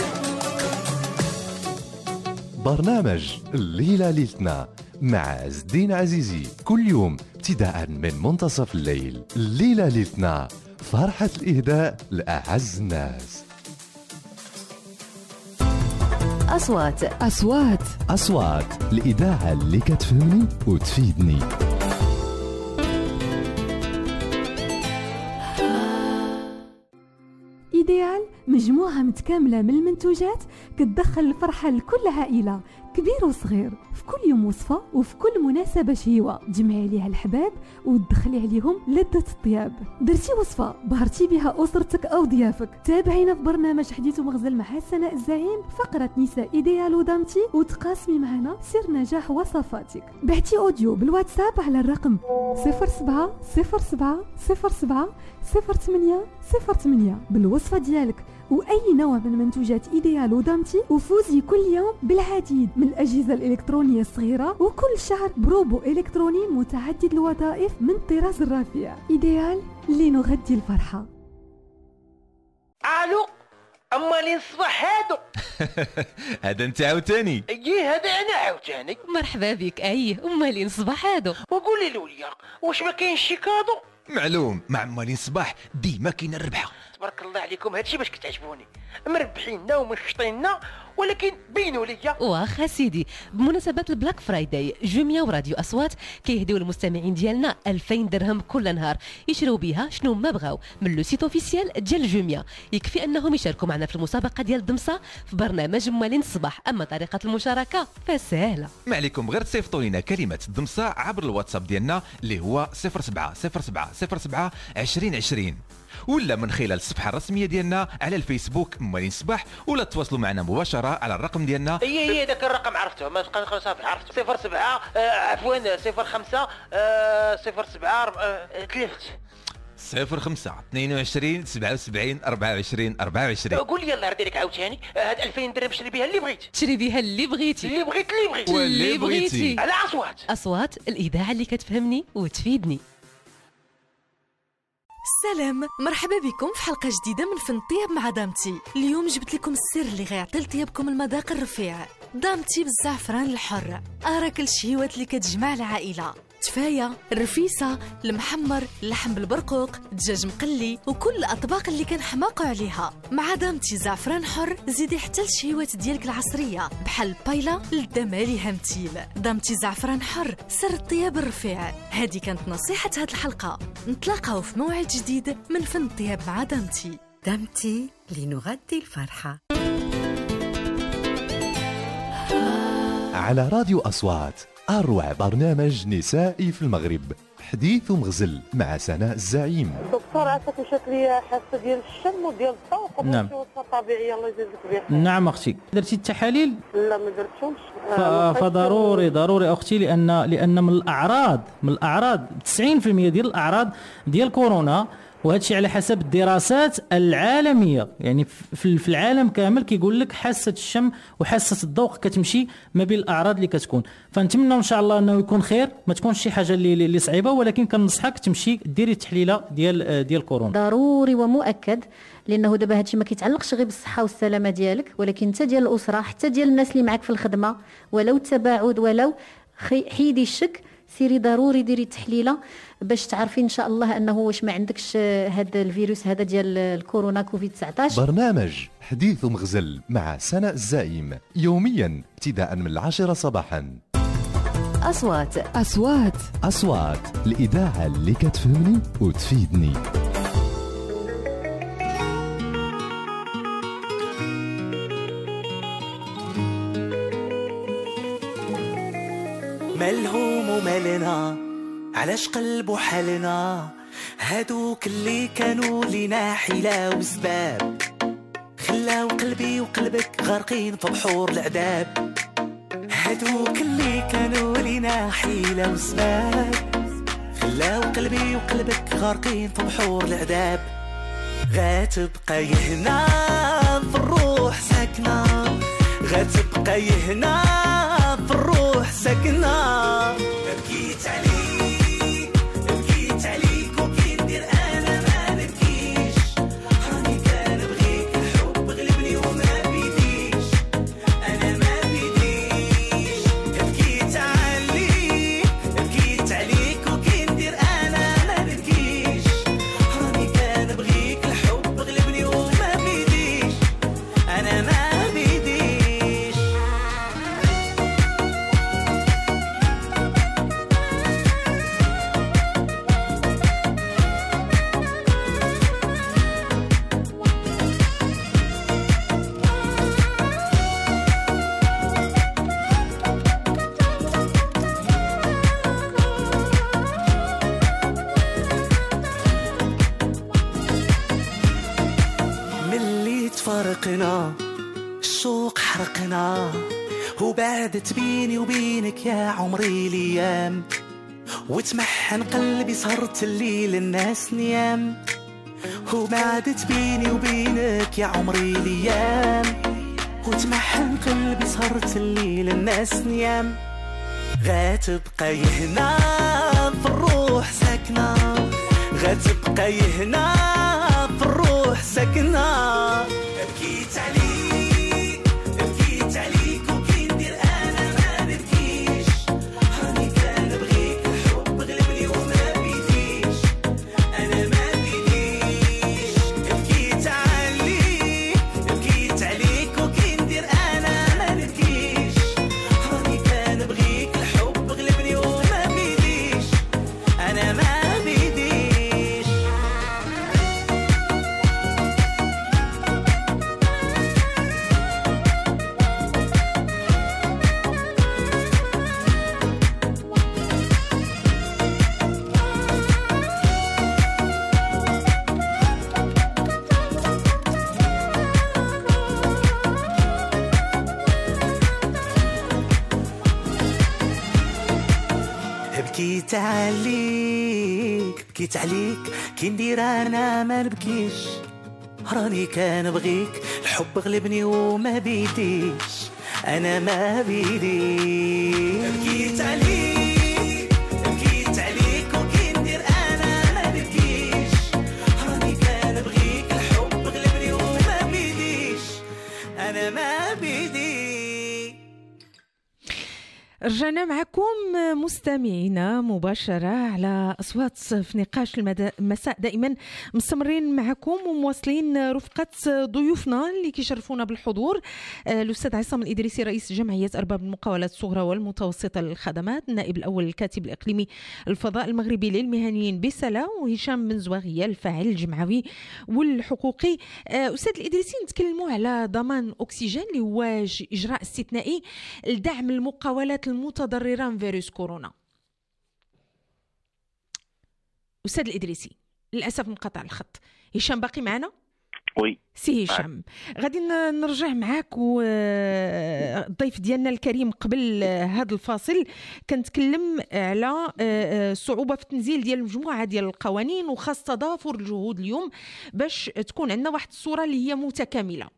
برنامج الليلة ليلتنا مع عز الدين عزيزي كل يوم ابتداء من منتصف الليل. الليلة ليلتنا فرحة الإهداء لأعز الناس. أصوات أصوات أصوات الإذاعة اللي كتفهمني وتفيدني. إيديال مجموعة متكاملة من المنتوجات كتدخل الفرحة لكل عائلة كبير وصغير، في كل يوم وصفة وفي كل مناسبة شهيوة تجمعي عليها الحباب وتدخلي عليهم لذة الطياب. درتي وصفة بهرتي بها أسرتك أو ضيافك، تابعينا في برنامج حديث ومغزل مع سناء الزعيم فقرة نساء إيديال ودامتي وتقاسمي معنا سر نجاح وصفاتك. بعتي أوديو بالواتساب على الرقم صفر سبعة صفر سبعة صفر سبعة صفر ثمانية صفر ثمانية بالوصفة ديالك وأي نوع من منتوجات إيديال ودامتي، وفوزي كل يوم بالعديد من الأجهزة الإلكترونية إلكترونية صغيرة، وكل شهر بروبو إلكتروني متعدد الوظائف من طراز الرفيع، إيديال لنغذي الفرحة. الو امالي الصباح هادو هذا انت عاوتاني؟ ايه هذا انا عاوتاني. مرحبا بك. اي امالين صباح هادو. وقولي لوليا واش ما كاينش شي كادو؟ معلوم، مع مالين صباح ديما كاينه الربحه. تبارك الله عليكم، هادشي باش كتعجبوني، مربحيننا ومشطيننا، ولكن بينوا ليا. واخا سيدي، بمناسبه البلاك فرايداي جوميا وراديو اصوات كيهديو المستمعين ديالنا ألفين درهم كل نهار يشريو بها شنو ما بغاو من لو سيت اوفيسيال ديال جوميا. يكفي انهم يشاركوا معنا في المسابقه ديال الدمصه في برنامج مالين الصباح. اما طريقه المشاركه فسهله، ما عليكم غير تصيفطوا لنا كلمه الدمصه عبر الواتساب ديالنا اللي هو صفر سبعة صفر سبعة صفر سبعة عشرين عشرين، ولا من خلال الصفحه الرسميه ديالنا على الفيسبوك مالين الصباح، ولا تواصلوا معنا مباشره على الرقم ديالنا. هي هي ذاك الرقم عرفته، ما تبقى صافي عرفته. صفر سبعة آه عفوا صفر خمسة آه صفر سبعة آه تلفت صفر خمسة اثنين وعشرين سبعة وسبعين أربعة وعشرين أربعة وعشرين. قول لي يلا ردي لك عاوتاني هاد ألفين درهم شري بها اللي بغيت. شري بها اللي بغيتي اللي بغيت اللي بغيت واللي بغيتي على اصوات. اصوات الاذاعه اللي كتفهمني وتفيدني. سلام، مرحبا بكم في حلقة جديدة من فن الطياب مع دامتي. اليوم جبت لكم السر اللي غيعطي لطيابكم المذاق الرفيع. دامتي بالزعفران الحر، أراك الشهيوات اللي كتجمع العائلة، تفاية، الرفيسة، المحمر، اللحم بالبرقوق، دجاج مقلي، وكل الأطباق اللي كنحماقوا عليها. مع دامتي زعفران حر زيدي حتى الشهيوات ديالك العصرية بحال البايلا للدمالي همتيل. دامتي زعفران حر، سر الطياب الرفيع. هذه كانت نصيحة هذه الحلقة. نتلاقاو في موعد جديد من فن الطياب مع دامتي. دامتي لنغذي الفرحة. على راديو أصوات أروع برنامج نسائي في المغرب، حديث ومغزل مع سناء الزعيم. دكتور عافاك مشات لي حاسه ديال الشم وديال الذوق. نعم. طبيعيه الله يجازيك بخير. نعم اختي، درتي التحاليل؟ لا ما درتهمش. ف... فضروري ضروري اختي، لان لان من الاعراض من الاعراض تسعين بالمئة ديال الاعراض ديال كورونا، وهذا الشيء على حسب الدراسات العالميه، يعني في العالم كامل كيقول لك حاسه الشم وحاسه الذوق كتمشي ما بين الاعراض اللي كتكون. فنتمنى ان شاء الله انه يكون خير، ما تكونش شي حاجه اللي اللي صعيبه، ولكن كنصحك تمشي ديري التحليله ديال ديال كورونا ضروري ومؤكد، لانه دابا هادشي ما كيتعلقش غير بالصحه والسلامه ديالك، ولكن حتى ديال الاسره، حتى ديال الناس اللي معك في الخدمه، ولو التباعد ولو حيدي الشك، سيري ضروري ديري التحليله باش تعرفي ان شاء الله انه واش ما عندكش هذا الفيروس هذا ديال الكورونا كوفيد تسعطاش. برنامج حديث ومغزل مع سناء الزعيم يوميا ابتداء من العاشرة صباحا. أصوات أصوات أصوات الإذاعة اللي كتفهمني وتفيدني. ملهوم ومالنا علاش قلبو حالنا، هادوك اللي كانوا لينا حيلة وسباب، خلاو قلبي وقلبك غارقين في بحور العذاب. هادوك اللي كانوا لينا حيلة وسباب، خلاو قلبي وقلبك غارقين في بحور العذاب. غاتبقى يهنا في الروح ساكنة، غاتبقى يهنا في الروح ساكنة. بكيت عليك بكيت عليك وكي ندير انا ما نبكيش، راني كنبغيك الحب غلبني وما بيديش، انا ما بيديش. بكيت عليك بكيت عليك وكي ندير انا ما نبكيش، راني كنبغيك الحب غلبني وما بيديش، انا ما بيديش. ملي تفارقنا الشوق حرقنا، وبعدت بيني وبينك يا عمري ليام، وتمحن قلبي سهرت الليل الناس نيام، وبعدت بيني وبينك يا عمري ليام، وتمحن قلبي سهرت الليل الناس نيام. غتبقى هنا في الروح ساكنة غتبقى هنا في الروح ساكنة بكيت عليك بكيت عليك وكي ندير انا ما نبكيش راني كنبغيك الحب غلبني وما بيديش انا ما بيديش بكيت عليك بكيت عليك وكي ندير انا ما نبكيش راني كنبغيك الحب غلبني وما بيديش انا ما بيديش بكيت عليك بكيت عليك كي ندير انا ما نبكيش راني كنبغيك الحب غلبني وما بيديش انا ما بيديش بكيت عليك بكيت عليك وكي ندير انا ما نبكيش راني كنبغيك الحب غلبني وما بيديش انا ما بيديش. رجعنا معكم مستمعينا مباشرة على أصوات في نقاش المساء. دائما مستمرين معكم ومواصلين رفقة ضيوفنا اللي كيشرفونا بالحضور. الأستاذ عصام الإدريسي رئيس جمعية أرباب المقاولات الصغرى والمتوسطة للخدمات، النائب الأول الكاتب الإقليمي الفضاء المغربي للمهنيين بسلا، وهشام بن زواغية الفاعل الجمعوي والحقوقي. أستاذ الإدريسي، نتكلموا على ضمان أكسجين اللي هو إجراء استثنائي لدعم المقاولات المتضررة من فيروس كورونا. أستاذ الإدريسي للأسف انقطع الخط. هشام باقي معنا؟ وي سي هشام، غادي نرجع معاك. والضيف ديالنا الكريم قبل هذا الفاصل كنتكلم على الصعوبة في التنزيل ديال مجموعة ديال القوانين وخاص تضافر الجهود اليوم باش تكون عندنا واحد الصورة اللي هي متكاملة.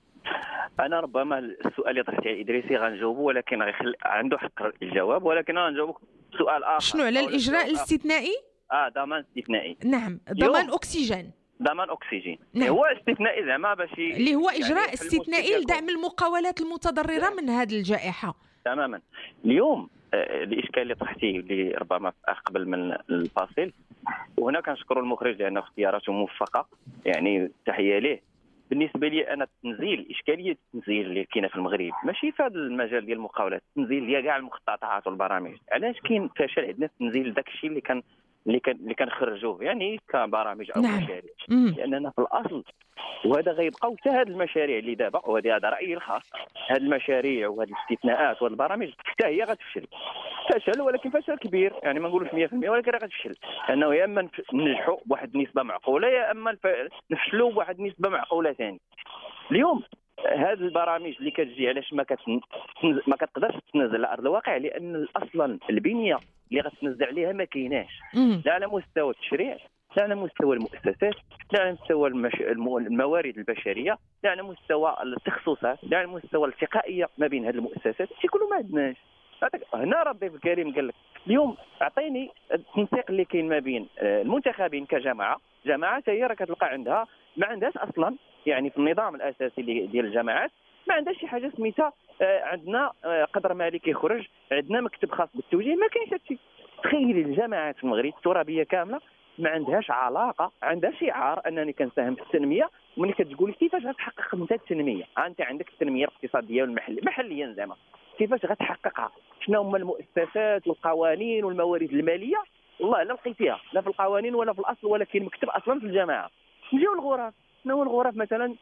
انا ربما السؤال اللي طرحتيه على ادريسي غنجاوبه، ولكن غيخلي عنده حق الجواب، ولكن انا غنجاوبك سؤال اخر. شنو على الاجراء الاستثنائي؟ اه ضمان استثنائي. نعم، ضمان اكسجين. ضمان اكسجين نعم. هو استثنائي زعما باش اللي هو اجراء يعني استثنائي لدعم المقاولات المتضرره من هذه الجائحه. تماما. اليوم آه الاشكال اللي طرحتيه اللي ربما قبل من الفاصل، وهنا كنشكر المخرج لانه اختياراته موفقه، يعني تحيه ليه. بالنسبه لي انا التنزيل، اشكاليه التنزيل اللي كاينه في المغرب ماشي في هذا المجال ديال المقاولات، التنزيل ديال كاع المخططات والبرامج. علاش كاين فشل عندنا في التنزيل داك الشيء اللي كان اللي كان اللي كنخرجوه يعني كبرامج او نعم. مشاريع؟ لاننا في الاصل، وهذا غيبقاو حتى هذه المشاريع اللي دابا، وهذا هذا رايي الخاص، هذه المشاريع وهذه الاستثناءات والبرامج حتى هي غتفشل فشل، ولكن فشل كبير، يعني ما نقولوش مية بالمية، ولكن غتفشل، لانه يا اما ننجحوا بواحد النسبه معقوله يا اما نفشلوا بواحد النسبه معقوله ثاني. اليوم هذه البرامج اللي كتجي علاش ما كتن... ما كتقدرش تنزل على ارض الواقع؟ لان اصلا البنيه اللي غتنزل عليها ما كايناش، لا على مستوى التشريع، لا على مستوى المؤسسات، لا على مستوى المش... الموارد البشريه، لا على مستوى التخصصات، لا على مستوى الالتقائيه ما بين هذه المؤسسات، شي كله ما عندناش. هنا راه الضيف الكريم قال لك اليوم اعطيني التنسيق اللي كاين ما بين المنتخبين كجماعه، جماعه هي راه كتلقى عندها ما عندهاش اصلا، يعني في النظام الاساسي ديال الجماعات ما عندهاش شي حاجه سميتها عندنا قدر مالي كيخرج، عندنا مكتب خاص بالتوجيه، ما كاينش هادشي. تخيلي الجماعات في المغرب الترابيه كامله ما عندهاش علاقه، عندها شعار انني كنساهم في التنميه، وملي كتقول كيفاش غتحقق انت التنميه؟ انت عندك التنميه الاقتصاديه والمحليه محليا زعما كيفاش غتحققها؟ شنو هما المؤسسات والقوانين والموارد الماليه؟ والله لا لقيتيها لا في القوانين ولا في الاصل ولا كاين مكتب اصلا في الجماعه. نجيو للغرف، شنو هو الغرف مثلا؟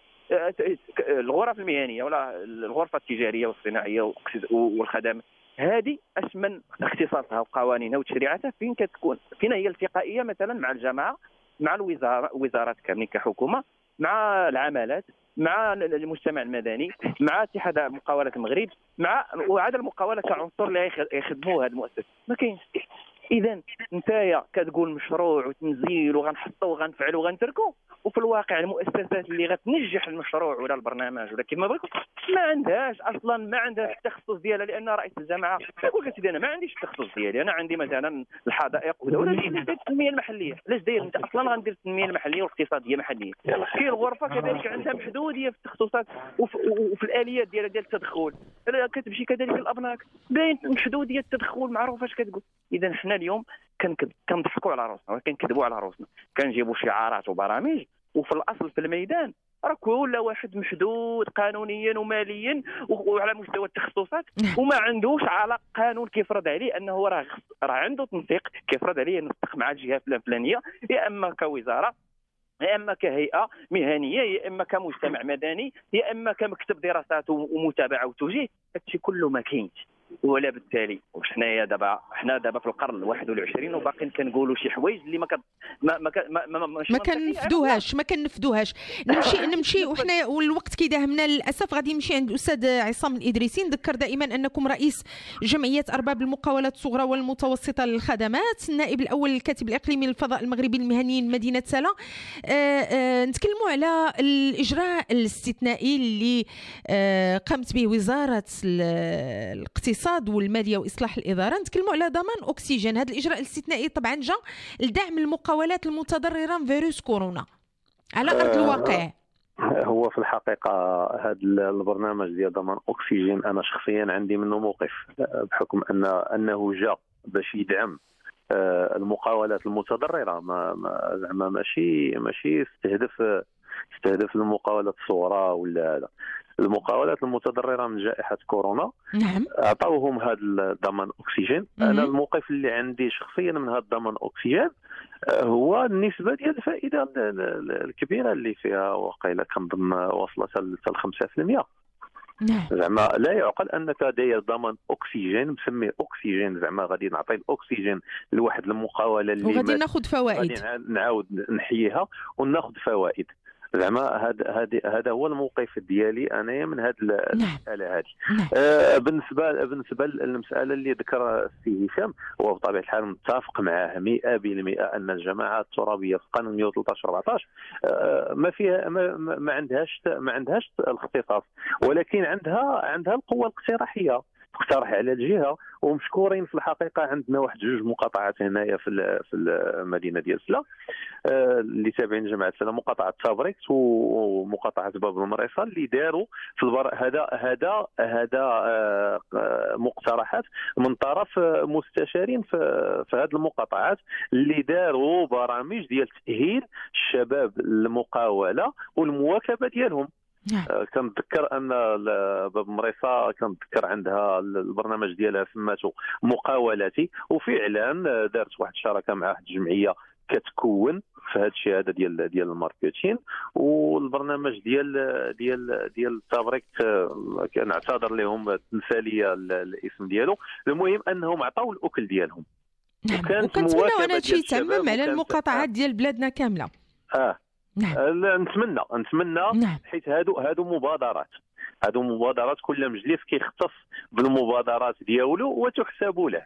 الغرف المهنيه ولا الغرفه التجاريه والصناعيه والخدمات، هذه اش من اختصاصها وقوانينها وتشريعاتها فين كتكون؟ فين هي الالتقائيه مثلا مع الجماعه، مع الوزاره، وزارات كاملين كحكومه، مع العمالات، مع المجتمع المدني، مع اتحاد مقاولات المغرب، مع وعدد المقاولات كعنصر اللي يخدموا هذه المؤسسه؟ ما كاينش. اذا نتايا كتقول مشروع وتنزيل وغنحطو وغنفعل وغنتركو، وفي الواقع المؤسسات اللي غتنجح المشروع ولا البرنامج ولا كما بغيتو ما عندهاش اصلا، ما عندهاش التخصص ديالها، لان رئيس الجامعه كيقول لك سيدي انا ما عنديش التخصص ديالي، انا عندي مثلا الحدائق ودوله ديال التنميه المحليه. علاش داير انت اصلا غندير التنميه المحليه والاقتصاديه محليه؟ كاين الغرفه كذلك عندها محدوديه في التخصصات وفي, وفي الاليات ديالها ديال التدخل، كتمشي كذلك الابناك باين محدوديه التدخل معروفه اش كتقول. اذا حنا اليوم كنضحكوا على راسنا وكنكذبوا على راسنا، كنجيبوا شعارات وبرامج وفي الاصل في الميدان راه كل واحد محدود قانونيا وماليا وعلى مستوى التخصصات وما عندوش علاقه قانون كيفرض عليه انه راه راه عنده تنسيق كيفرض عليه ينسق مع الجهه الفلانيه، يا اما كوزاره يا اما كهيئه مهنيه يا اما كمجتمع مدني يا اما كمكتب دراسات ومتابعه وتوجيه. هادشي كله ما كاينش، ولا بالتالي وحنايا دابا حنا دابا في القرن الواحد والعشرين وباقيين كنقولوا شي حوايج اللي ما كد ما ما ما, ما, ما, ما كنفدوهاش ما كنفدوهاش نمشي نمشي وحنا والوقت كيداهمنا للاسف. غادي نمشي عند الاستاذ عصام الادريسي. نذكر دائما انكم رئيس جمعيه ارباب المقاولات الصغرى والمتوسطه للخدمات، النائب الاول للكاتب الاقليمي للفضاء المغربي المهنيين مدينه سلا. نتكلموا على الاجراء الاستثنائي اللي آه قامت به وزاره الاقتصاد والماليه واصلاح الاداره. نتكلموا على ضمان اكسجين. هذا الاجراء الاستثنائي طبعا جاء لدعم المقاولات المتضرره من فيروس كورونا على ارض الواقع. هو في الحقيقه هذا البرنامج ديال ضمان اكسجين انا شخصيا عندي منه موقف، بحكم ان انه جاء باش يدعم المقاولات المتضرره، ما زعما ماشي ماشي استهدف استهدف المقاولات الصغرى ولا هذا. المقاولات المتضرره من جائحه كورونا نعم اعطوهم هذا الضمان اكسجين. انا الموقف اللي عندي شخصيا من هذا الضمان اكسجين هو النسبه ديال الفائده الكبيره اللي فيها، وقيله كنظن واصله حتى خمسة بالمئة. نعم زعما لا يعقل انك داير ضمان اكسجين مسمي اكسجين، زعما غادي نعطي الاكسجين لواحد المقاوله اللي وغادي ناخذ فوائد، غادي نعاود نحييها وناخذ فوائد. زعما هذا هذا هذا هو الموقف ديالي انايا من هذه المساله هذه. نعم. آه بالنسبه بالنسبه للمساله اللي ذكرها السي هشام، هو بطبيعه الحال متفق معاه مئة بالمئة ان الجماعات الترابيه في قانون مئة وثلاثة عشر أربعة عشر آه ما فيها ما, ما عندهاش ما عندهاش الاختصاص، ولكن عندها عندها القوه الاقتراحيه تقترح على الجهه. ومشكورين في الحقيقه عندنا واحد جوج مقاطعات هنايا في في المدينه ديال سلا اللي تابعين جماعه سلا، مقاطعه تابريكس ومقاطعه باب المريصه اللي داروا في البر... هذا هذا هذا مقترحات من طرف مستشارين في في هذه المقاطعات اللي داروا برامج ديال تاهيل الشباب المقاوله والمواكبه ديالهم. كنتذكر ان باب مريصه كنتذكر عندها البرنامج ديالها سماتو مقاولاتي، وفعلا دارت واحد الشراكه مع واحد الجمعيه كتكون في هذا الشيء هذا ديال ديال الماركتين. والبرنامج ديال ديال ديال تابريك كنعتذر لهم تنساليه الاسم ديالو، المهم انهم عطاو الاكل ديالهم. نعم. وكنتمنى وانا شي يتعمم على المقاطعات ديال بلادنا كامله. اه نعم. نتمنى نتمنى نعم. حيت هادو هادو مبادرات هادو مبادرات كل مجلس كيختص بالمبادرات ديالو وتحسب له.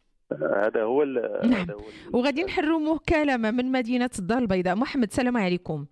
هذا هو نعم. هذا هو وغادي نحروا مكالمه من مدينه الدار البيضاء. محمد السلام عليكم.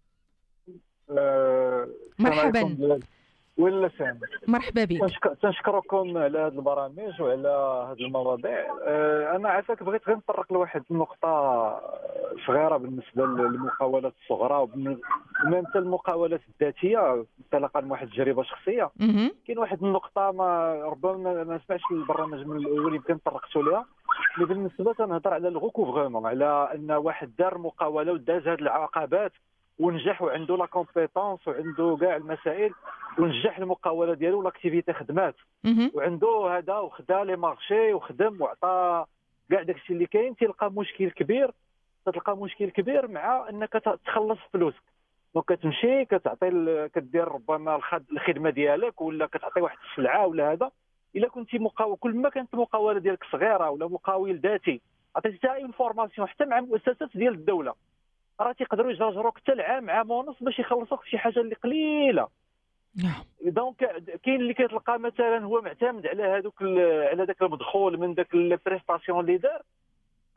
أه مرحبا. ولا سامي مرحبا بك. تنشكركم على هذه البرامج وعلى هذه المواضيع. أه انا عافاك بغيت غير نطرق لواحد النقطه صغيره بالنسبه للمقاولات الصغرى ومن حتى المقاولات الذاتيه انطلاقا من واحد التجربه شخصيه. كاين واحد النقطه ما ربما ما سمعتش البرنامج من الاول يمكن طرقتوا لها، اللي بالنسبه تنهضر على الغوكوفغمون، على ان واحد دار مقاوله وداز هذه العقبات ونجح وعنده لا كومبيتونس وعنده كاع المسائل ونجح المقاوله ديالو والاكتيفيتي خدمات وعنده هذا وخدا لي مارشي وخدم وعطى كاع داكشي اللي كاين. تلقى مشكل كبير تلقى مشكل كبير مع انك تخلص فلوسك. دونك كتمشي كتعطي كدير ربما الخدمه ديالك ولا كتعطي واحد السلعه ولا هذا. الا كنتي مقاول كل ما كانت المقاوله ديالك صغيره ولا مقاول ذاتي عطيتي حتى انفورماسيون حتى مع مؤسسات ديال الدوله راه تيقدروا يجرجروك حتى العام عام ونص باش يخلصوك في شي حاجه اللي قليله. نعم. دونك كاين اللي كيتلقى مثلا هو معتمد على هذوك على ذاك المدخول من ذاك البريستاسيون اللي دار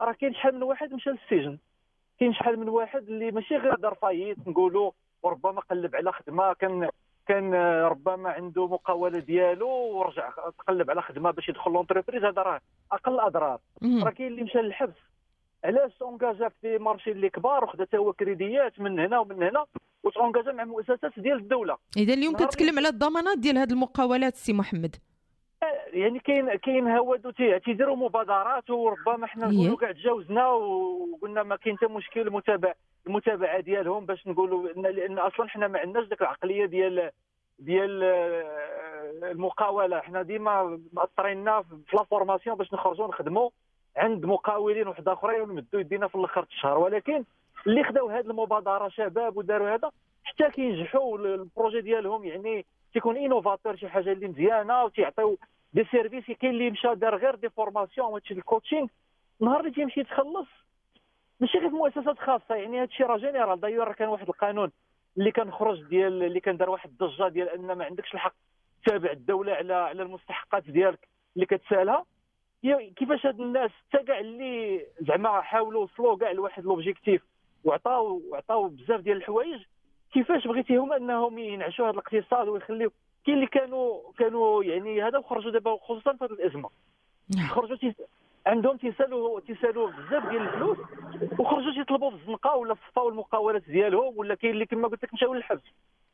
راه كاين شحال من واحد مشى للسجن، كاين شحال من واحد اللي ماشي غير دار فايت نقولوا وربما قلب على خدمه، كان كان ربما عنده مقاوله ديالو ورجع تقلب على خدمه باش يدخل لونتربريز، هذا راه اقل اضرار. راه كاين اللي مشى للحبس علاش اونجاجا في مارشي اللي كبار وخدا حتى هو كريديات من هنا ومن هنا وتونجاجا مع مؤسسات ديال الدوله. اذا اليوم كتكلم على الضمانات ديال هذه المقاولات سي محمد. يعني كاين كاين هوادو تيديروا مبادرات وربما حنا نقولوا كاع تجاوزنا وقلنا ما كاين حتى مشكل. المتابعه المتابعه ديالهم باش نقولوا لان اصلا حنا ما عندناش ديك العقليه ديال ديال المقاوله. حنا ديما مأثريننا في لا فورماسيون باش نخرجوا نخدموا عند مقاولين وحد اخرين ونمدوا يدينا في الاخر الشهر، ولكن اللي خداو هذه المبادره شباب وداروا هذا حتى كينجحوا البروجي ديالهم، يعني تيكون انوفاتور شي حاجه اللي مزيانه وتيعطيو دي سيرفيس. كاين اللي مشى دار غير دي فورماسيون وهادشي الكوتشينغ، نهار اللي تيمشي يتخلص ماشي غير في مؤسسات خاصه، يعني هادشي راه جينيرال. دايور كان واحد القانون اللي كان خرج ديال اللي كان دار واحد الضجه ديال ان ما عندكش الحق تتابع الدوله على على المستحقات ديالك اللي كتسالها. كيفاش هاد الناس حتى كاع اللي زعما حاولوا وصلوا كاع لواحد لوبجيكتيف وعطاو وعطاو بزاف ديال الحوايج، كيفاش بغيتيهم انهم ينعشوا هذا الاقتصاد ويخليو كاين اللي كانوا كانوا يعني هذا وخرجوا دابا خصوصا في هذه الازمه خرجوا تي... عندهم تيسالوا تيسالوا بزاف ديال الفلوس وخرجوا تيطلبوا في الزنقه ولا صفاو المقاولات ديالهم، ولا كاين اللي كما قلت لك مشاو للحبس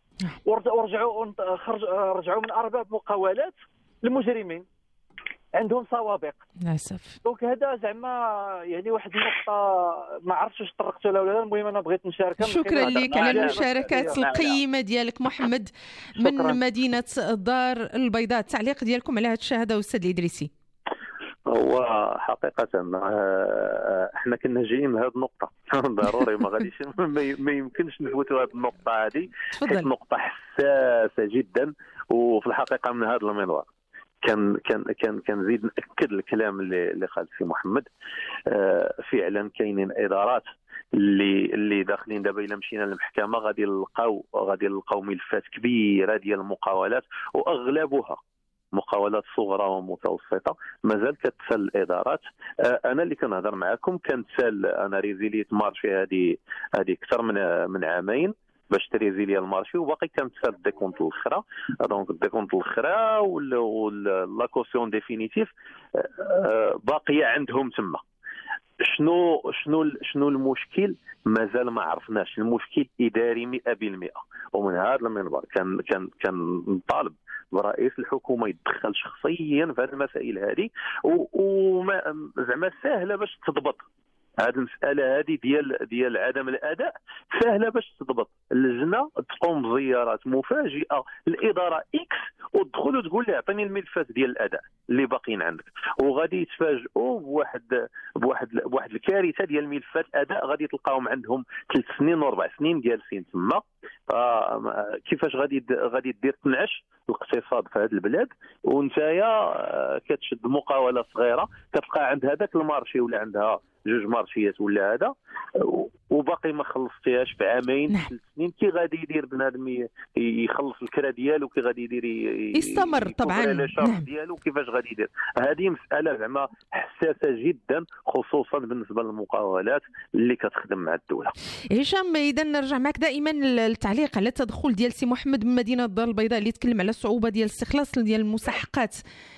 ورجعوا خرج رجعوا من ارباب مقاولات المجرمين عندهم سوابق للاسف. دونك هذا زعما يعني واحد النقطه ما عرفتش واش طرقت لها ولا لا. المهم انا بغيت نشارك. شكرا لك على المشاركات القيمه ديالك محمد من شكرا. مدينه الدار البيضاء. التعليق ديالكم على هذا الشيء هذا استاذ الادريسي؟ هو حقيقه احنا كنا جايين من هذه النقطه ضروري ما غاديش ما يمكنش نفوتوا هذه النقطه هذه، حيت نقطه حساسه جدا. وفي الحقيقه من هذا المنظور كان كان كان كنزيد ناكد الكلام اللي اللي قال سي محمد. آه فعلا كاينين ادارات اللي اللي داخلين دابا الا مشينا للمحكمه غادي نلقاو غادي نلقاو ملفات كبيره ديال المقاولات، واغلبها مقاولات صغرى ومتوسطه مازال كتسال الادارات. آه انا اللي كنهضر معكم كنتسال انا ريزيليت مارشي هذه هذه اكثر من من عامين باش تريزيليا المارشي، وباقي كنتسال الديكونت الاخرى. دونك الديكونت الاخرى ولا لا كوسيون ديفينيتيف باقيه عندهم تما. شنو شنو شنو المشكل؟ مازال ما عرفناش. المشكل اداري مئة بالمئة. ومن هذا المنبر كان كان كان نطالب برئيس الحكومه يتدخل شخصيا في هذه المسائل هذه، وما زعما سهله باش تضبط هذه المساله هذه ديال ديال عدم الاداء. سهله باش تضبط. اللجنه تقوم بزيارات مفاجئه للاداره اكس وتدخل وتقول لها اعطيني الملفات ديال الاداء اللي باقيين عندك، وغادي يتفاجئوا بواحد بواحد بواحد الكارثه ديال ملفات الاداء غادي تلقاهم عندهم ثلاث سنين واربع سنين جالسين تما. كيفاش غادي غادي دير تنعش الاقتصاد في هذه البلاد وانتيا كتشد مقاوله صغيره كتلقى عند هذاك المارشي ولا عندها جوج مارشيات ولا هذا وباقي ما خلصتيهاش في عامين ثلاث سنين. كي غادي يدير بنادم يخلص الكرا ديالو؟ كي غادي يدير يستمر طبعا نعم. ديالو كيفاش غادي يدير؟ هذه مساله زعما حساسه جدا خصوصا بالنسبه للمقاولات اللي كتخدم مع الدوله. هشام اذا نرجع معك دائما للتعليق على التدخل ديال سي محمد من مدينه الدار البيضاء اللي تكلم على الصعوبه ديال الاستخلاص ديال المستحقات.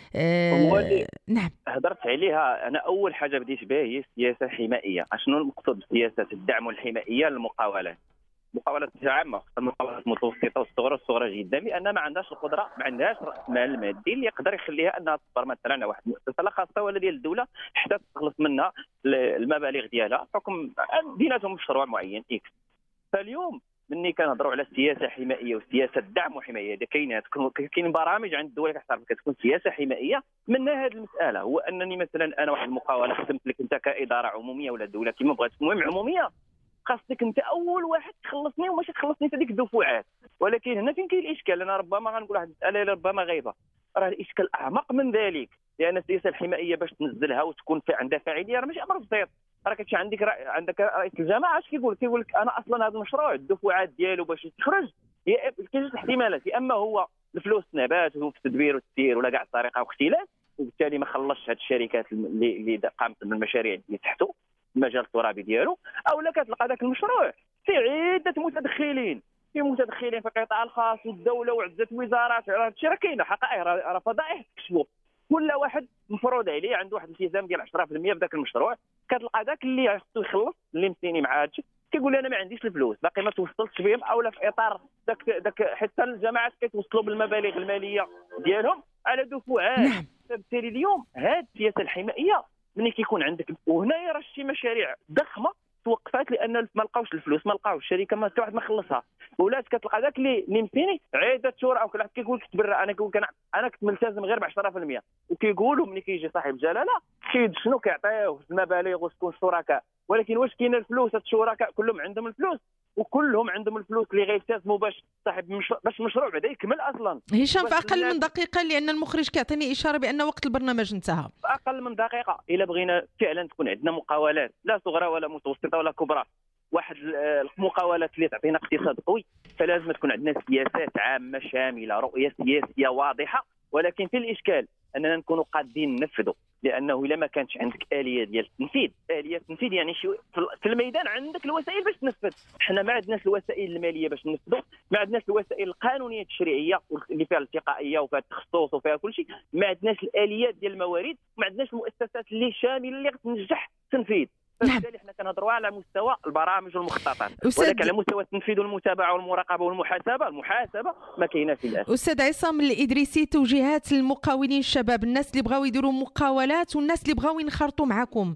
آه نعم هضرت عليها انا. اول حاجه بديت بها هي السياسه الحمائيه. شنو المقصود بسياسه الدعم والحمائيه للمقاولات؟ المقاولات عامه، المقاولات المتوسطه والصغرى والصغرى جدا، لان ما عندهاش القدره، ما عندهاش راس مال مادي اللي يقدر يخليها انها تصبر مثلا على واحد المؤسسه خاصه ولا ديال الدوله حتى تخلص منها المبالغ ديالها حكم بيناتهم مشروع معين اكس. فاليوم مني كنهضروا على السياسه الحمائيه والسياسه الدعم والحمايه، اذا كاينه كاين برامج عند الدوله كتعرف كتكون سياسه حمائيه. منها هذه المساله هو انني مثلا انا واحد المقاوله خدمت لك انت كاداره عموميه ولا دوله كما بغات، المهم عموميه، خاصك انت اول واحد تخلصني وماشي تخلصني في هذيك الدفعات. ولكن هنا فين كاين الاشكال؟ انا ربما غنقول واحد المساله اللي ربما غايبه، راه الاشكال اعمق من ذلك، لان السياسه الحمائيه باش تنزلها وتكون في عندها فاعليه راه ماشي امر بسيط. راه كتمشي عندك رأ... عندك رئيس الجماعه اش كيقول؟ كيقول لك انا اصلا هذا المشروع الدفعات ديالو باش يخرج كاين جوج احتمالات، يا اما هو الفلوس نبات وفي التدبير والتسيير ولا كاع الطريقه واختلاف، وبالتالي ما خلصش هذه الشركات اللي اللي قامت بالمشاريع اللي تحته المجال الترابي ديالو، او لا كتلقى ذاك المشروع في عده متدخلين، في متدخلين في القطاع الخاص والدوله وعده وزارات. هذا الشيء راه كاينه حقائق، راه فضائح تكشفوا. كل واحد مفروض عليه عنده واحد الالتزام ديال عشرة بالمئة في ذاك المشروع. كتلقى ذاك اللي خصو يخلص اللي مستني مع هادشي كيقول لي انا ما عنديش الفلوس، باقي ما توصلتش بهم، اولا في اطار ذاك ذاك حتى الجماعات كيتوصلوا بالمبالغ الماليه ديالهم على دفعات. نعم. فبالتالي اليوم هذه السياسه الحمائيه ملي كيكون عندك، وهنايا راه شي مشاريع ضخمه توقفات لان ما لقاوش الفلوس، ما لقاوش الشركه، ما حتى واحد ما خلصها، ولات كتلقى ذاك اللي اللي مسيني عاده شهور او كل واحد كيقول لك تبرع، انا كنت انا كنت ملتزم غير ب عشرة بالمئة، وكيقولوا ملي كيجي صاحب الجلاله كيدشنوا كيعطيوه المبالغ وشكون شركاء، ولكن واش كاين الفلوس؟ هاد الشركاء كلهم عندهم الفلوس وكلهم عندهم الفلوس اللي غيلتزموا باش صاحب المشروع باش المشروع بعدا يكمل اصلا. هشام في اقل من دقيقه لان المخرج كيعطيني اشاره بان وقت البرنامج انتهى. في اقل من دقيقه الا بغينا فعلا تكون عندنا مقاولات لا صغرى ولا متوسطه ولا كبرى، واحد المقاولات اللي تعطينا اقتصاد قوي، فلازم تكون عندنا سياسات عامه شامله، رؤيه سياسيه واضحه. ولكن في الاشكال اننا نكونوا قادين ننفذوا، لانه الا ما كانتش عندك اليه ديال التنفيذ، اليه التنفيذ يعني شي في الميدان عندك الوسائل باش تنفذ. حنا ما عندناش الوسائل الماليه باش ننفذوا، ما عندناش الوسائل القانونيه التشريعيه اللي فيها الاتقائيه وفيها التخصص وفيها كل شيء، ما عندناش الاليات ديال الموارد، ما عندناش المؤسسات اللي شامله اللي غتنجح التنفيذ. فبالتالي احنا كنهضروا على مستوى البرامج والمخططات، ولكن على مستوى التنفيذ والمتابعه والمراقبه والمحاسبه، المحاسبه ما كايناش للاسف. استاذ عصام الادريسي، توجيهات للمقاولين الشباب، الناس اللي بغاو يديروا مقاولات والناس اللي بغاو ينخرطوا معكم.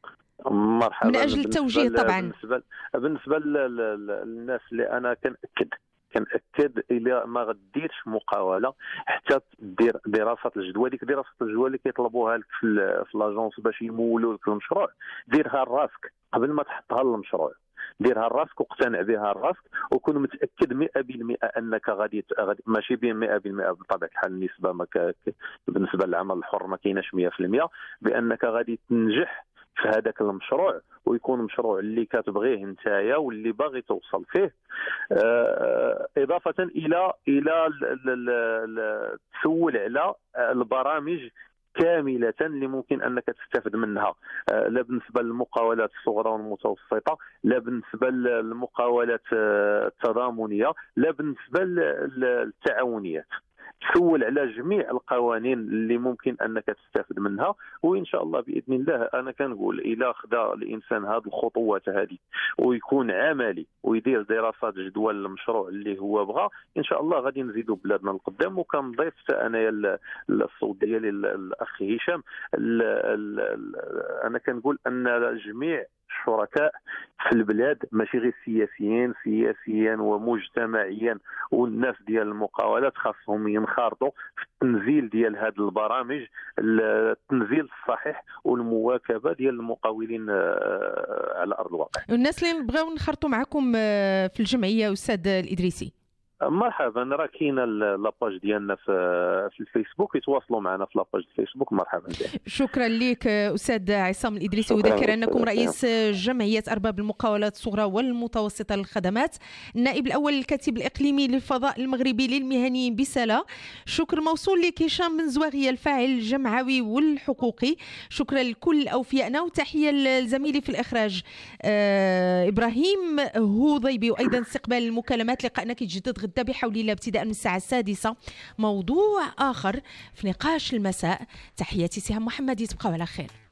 مرحبا. من اجل التوجيه طبعا. بالنسبه بالنسبه للناس اللي انا كنأكد كنأكد الى ما غديرش مقاوله حتى دير دراسه الجدوى. ديك دراسه الجدوى اللي كيطلبوها لك في في لاجونس باش يمولوا لك المشروع، ديرها لراسك قبل ما تحطها للمشروع، ديرها لراسك واقتنع بها لراسك، وكون متاكد مئة بالمئة انك غادي ماشي بين مئة بالمئة بطبيعه الحال، النسبه ما بالنسبه للعمل الحر ما كايناش مئة بالمئة، بانك غادي تنجح في هذاك المشروع ويكون مشروع اللي كتبغيه نتايا واللي باغي توصل فيه. اضافه الى الى تسول على البرامج كامله اللي ممكن انك تستفد منها، لا بالنسبه للمقاولات الصغرى والمتوسطه، لا بالنسبه للمقاولات التضامنيه، لا بالنسبه للتعاونيات. تسول على جميع القوانين اللي ممكن انك تستفد منها، وان شاء الله باذن الله انا كنقول الى خدا الانسان هذه الخطوات هذه ويكون عملي ويدير دراسات جدوى للمشروع اللي هو بغى، ان شاء الله غادي نزيدوا بلادنا القدام. وكنضيف انايا الصوت ديالي الاخ هشام، انا كنقول ان جميع الشركاء في البلاد ماشي غير سياسيين، سياسيا ومجتمعيا، والناس ديال المقاولات خاصهم ينخرطوا في التنزيل ديال هذه البرامج، التنزيل الصحيح والمواكبه ديال المقاولين على ارض الواقع. الناس اللي بغاو نخرطوا معكم في الجمعيه استاذ الادريسي، مرحبا، راه كاينه لاباج ديالنا في في الفيسبوك، يتواصلوا معنا في لاباج الفيسبوك. مرحبا بك. شكرا لك استاذ عصام الادريسي، وذكر انكم رئيس جمعيه ارباب المقاولات الصغرى والمتوسطه للخدمات، النائب الاول للكاتب الاقليمي للفضاء المغربي للمهنيين بسلا. شكر موصول لك هشام بن زواغيه الفاعل الجمعوي والحقوقي. شكرا لكل اوفيائنا، وتحيه لزميلي في الاخراج آه ابراهيم هوضيبي، وايضا استقبال المكالمات. لقاءنا كيتجدد غدا بحول الله ابتداء من الساعة السادسة، موضوع آخر في نقاش المساء. تحياتي سهام محمدي، تبقوا على خير.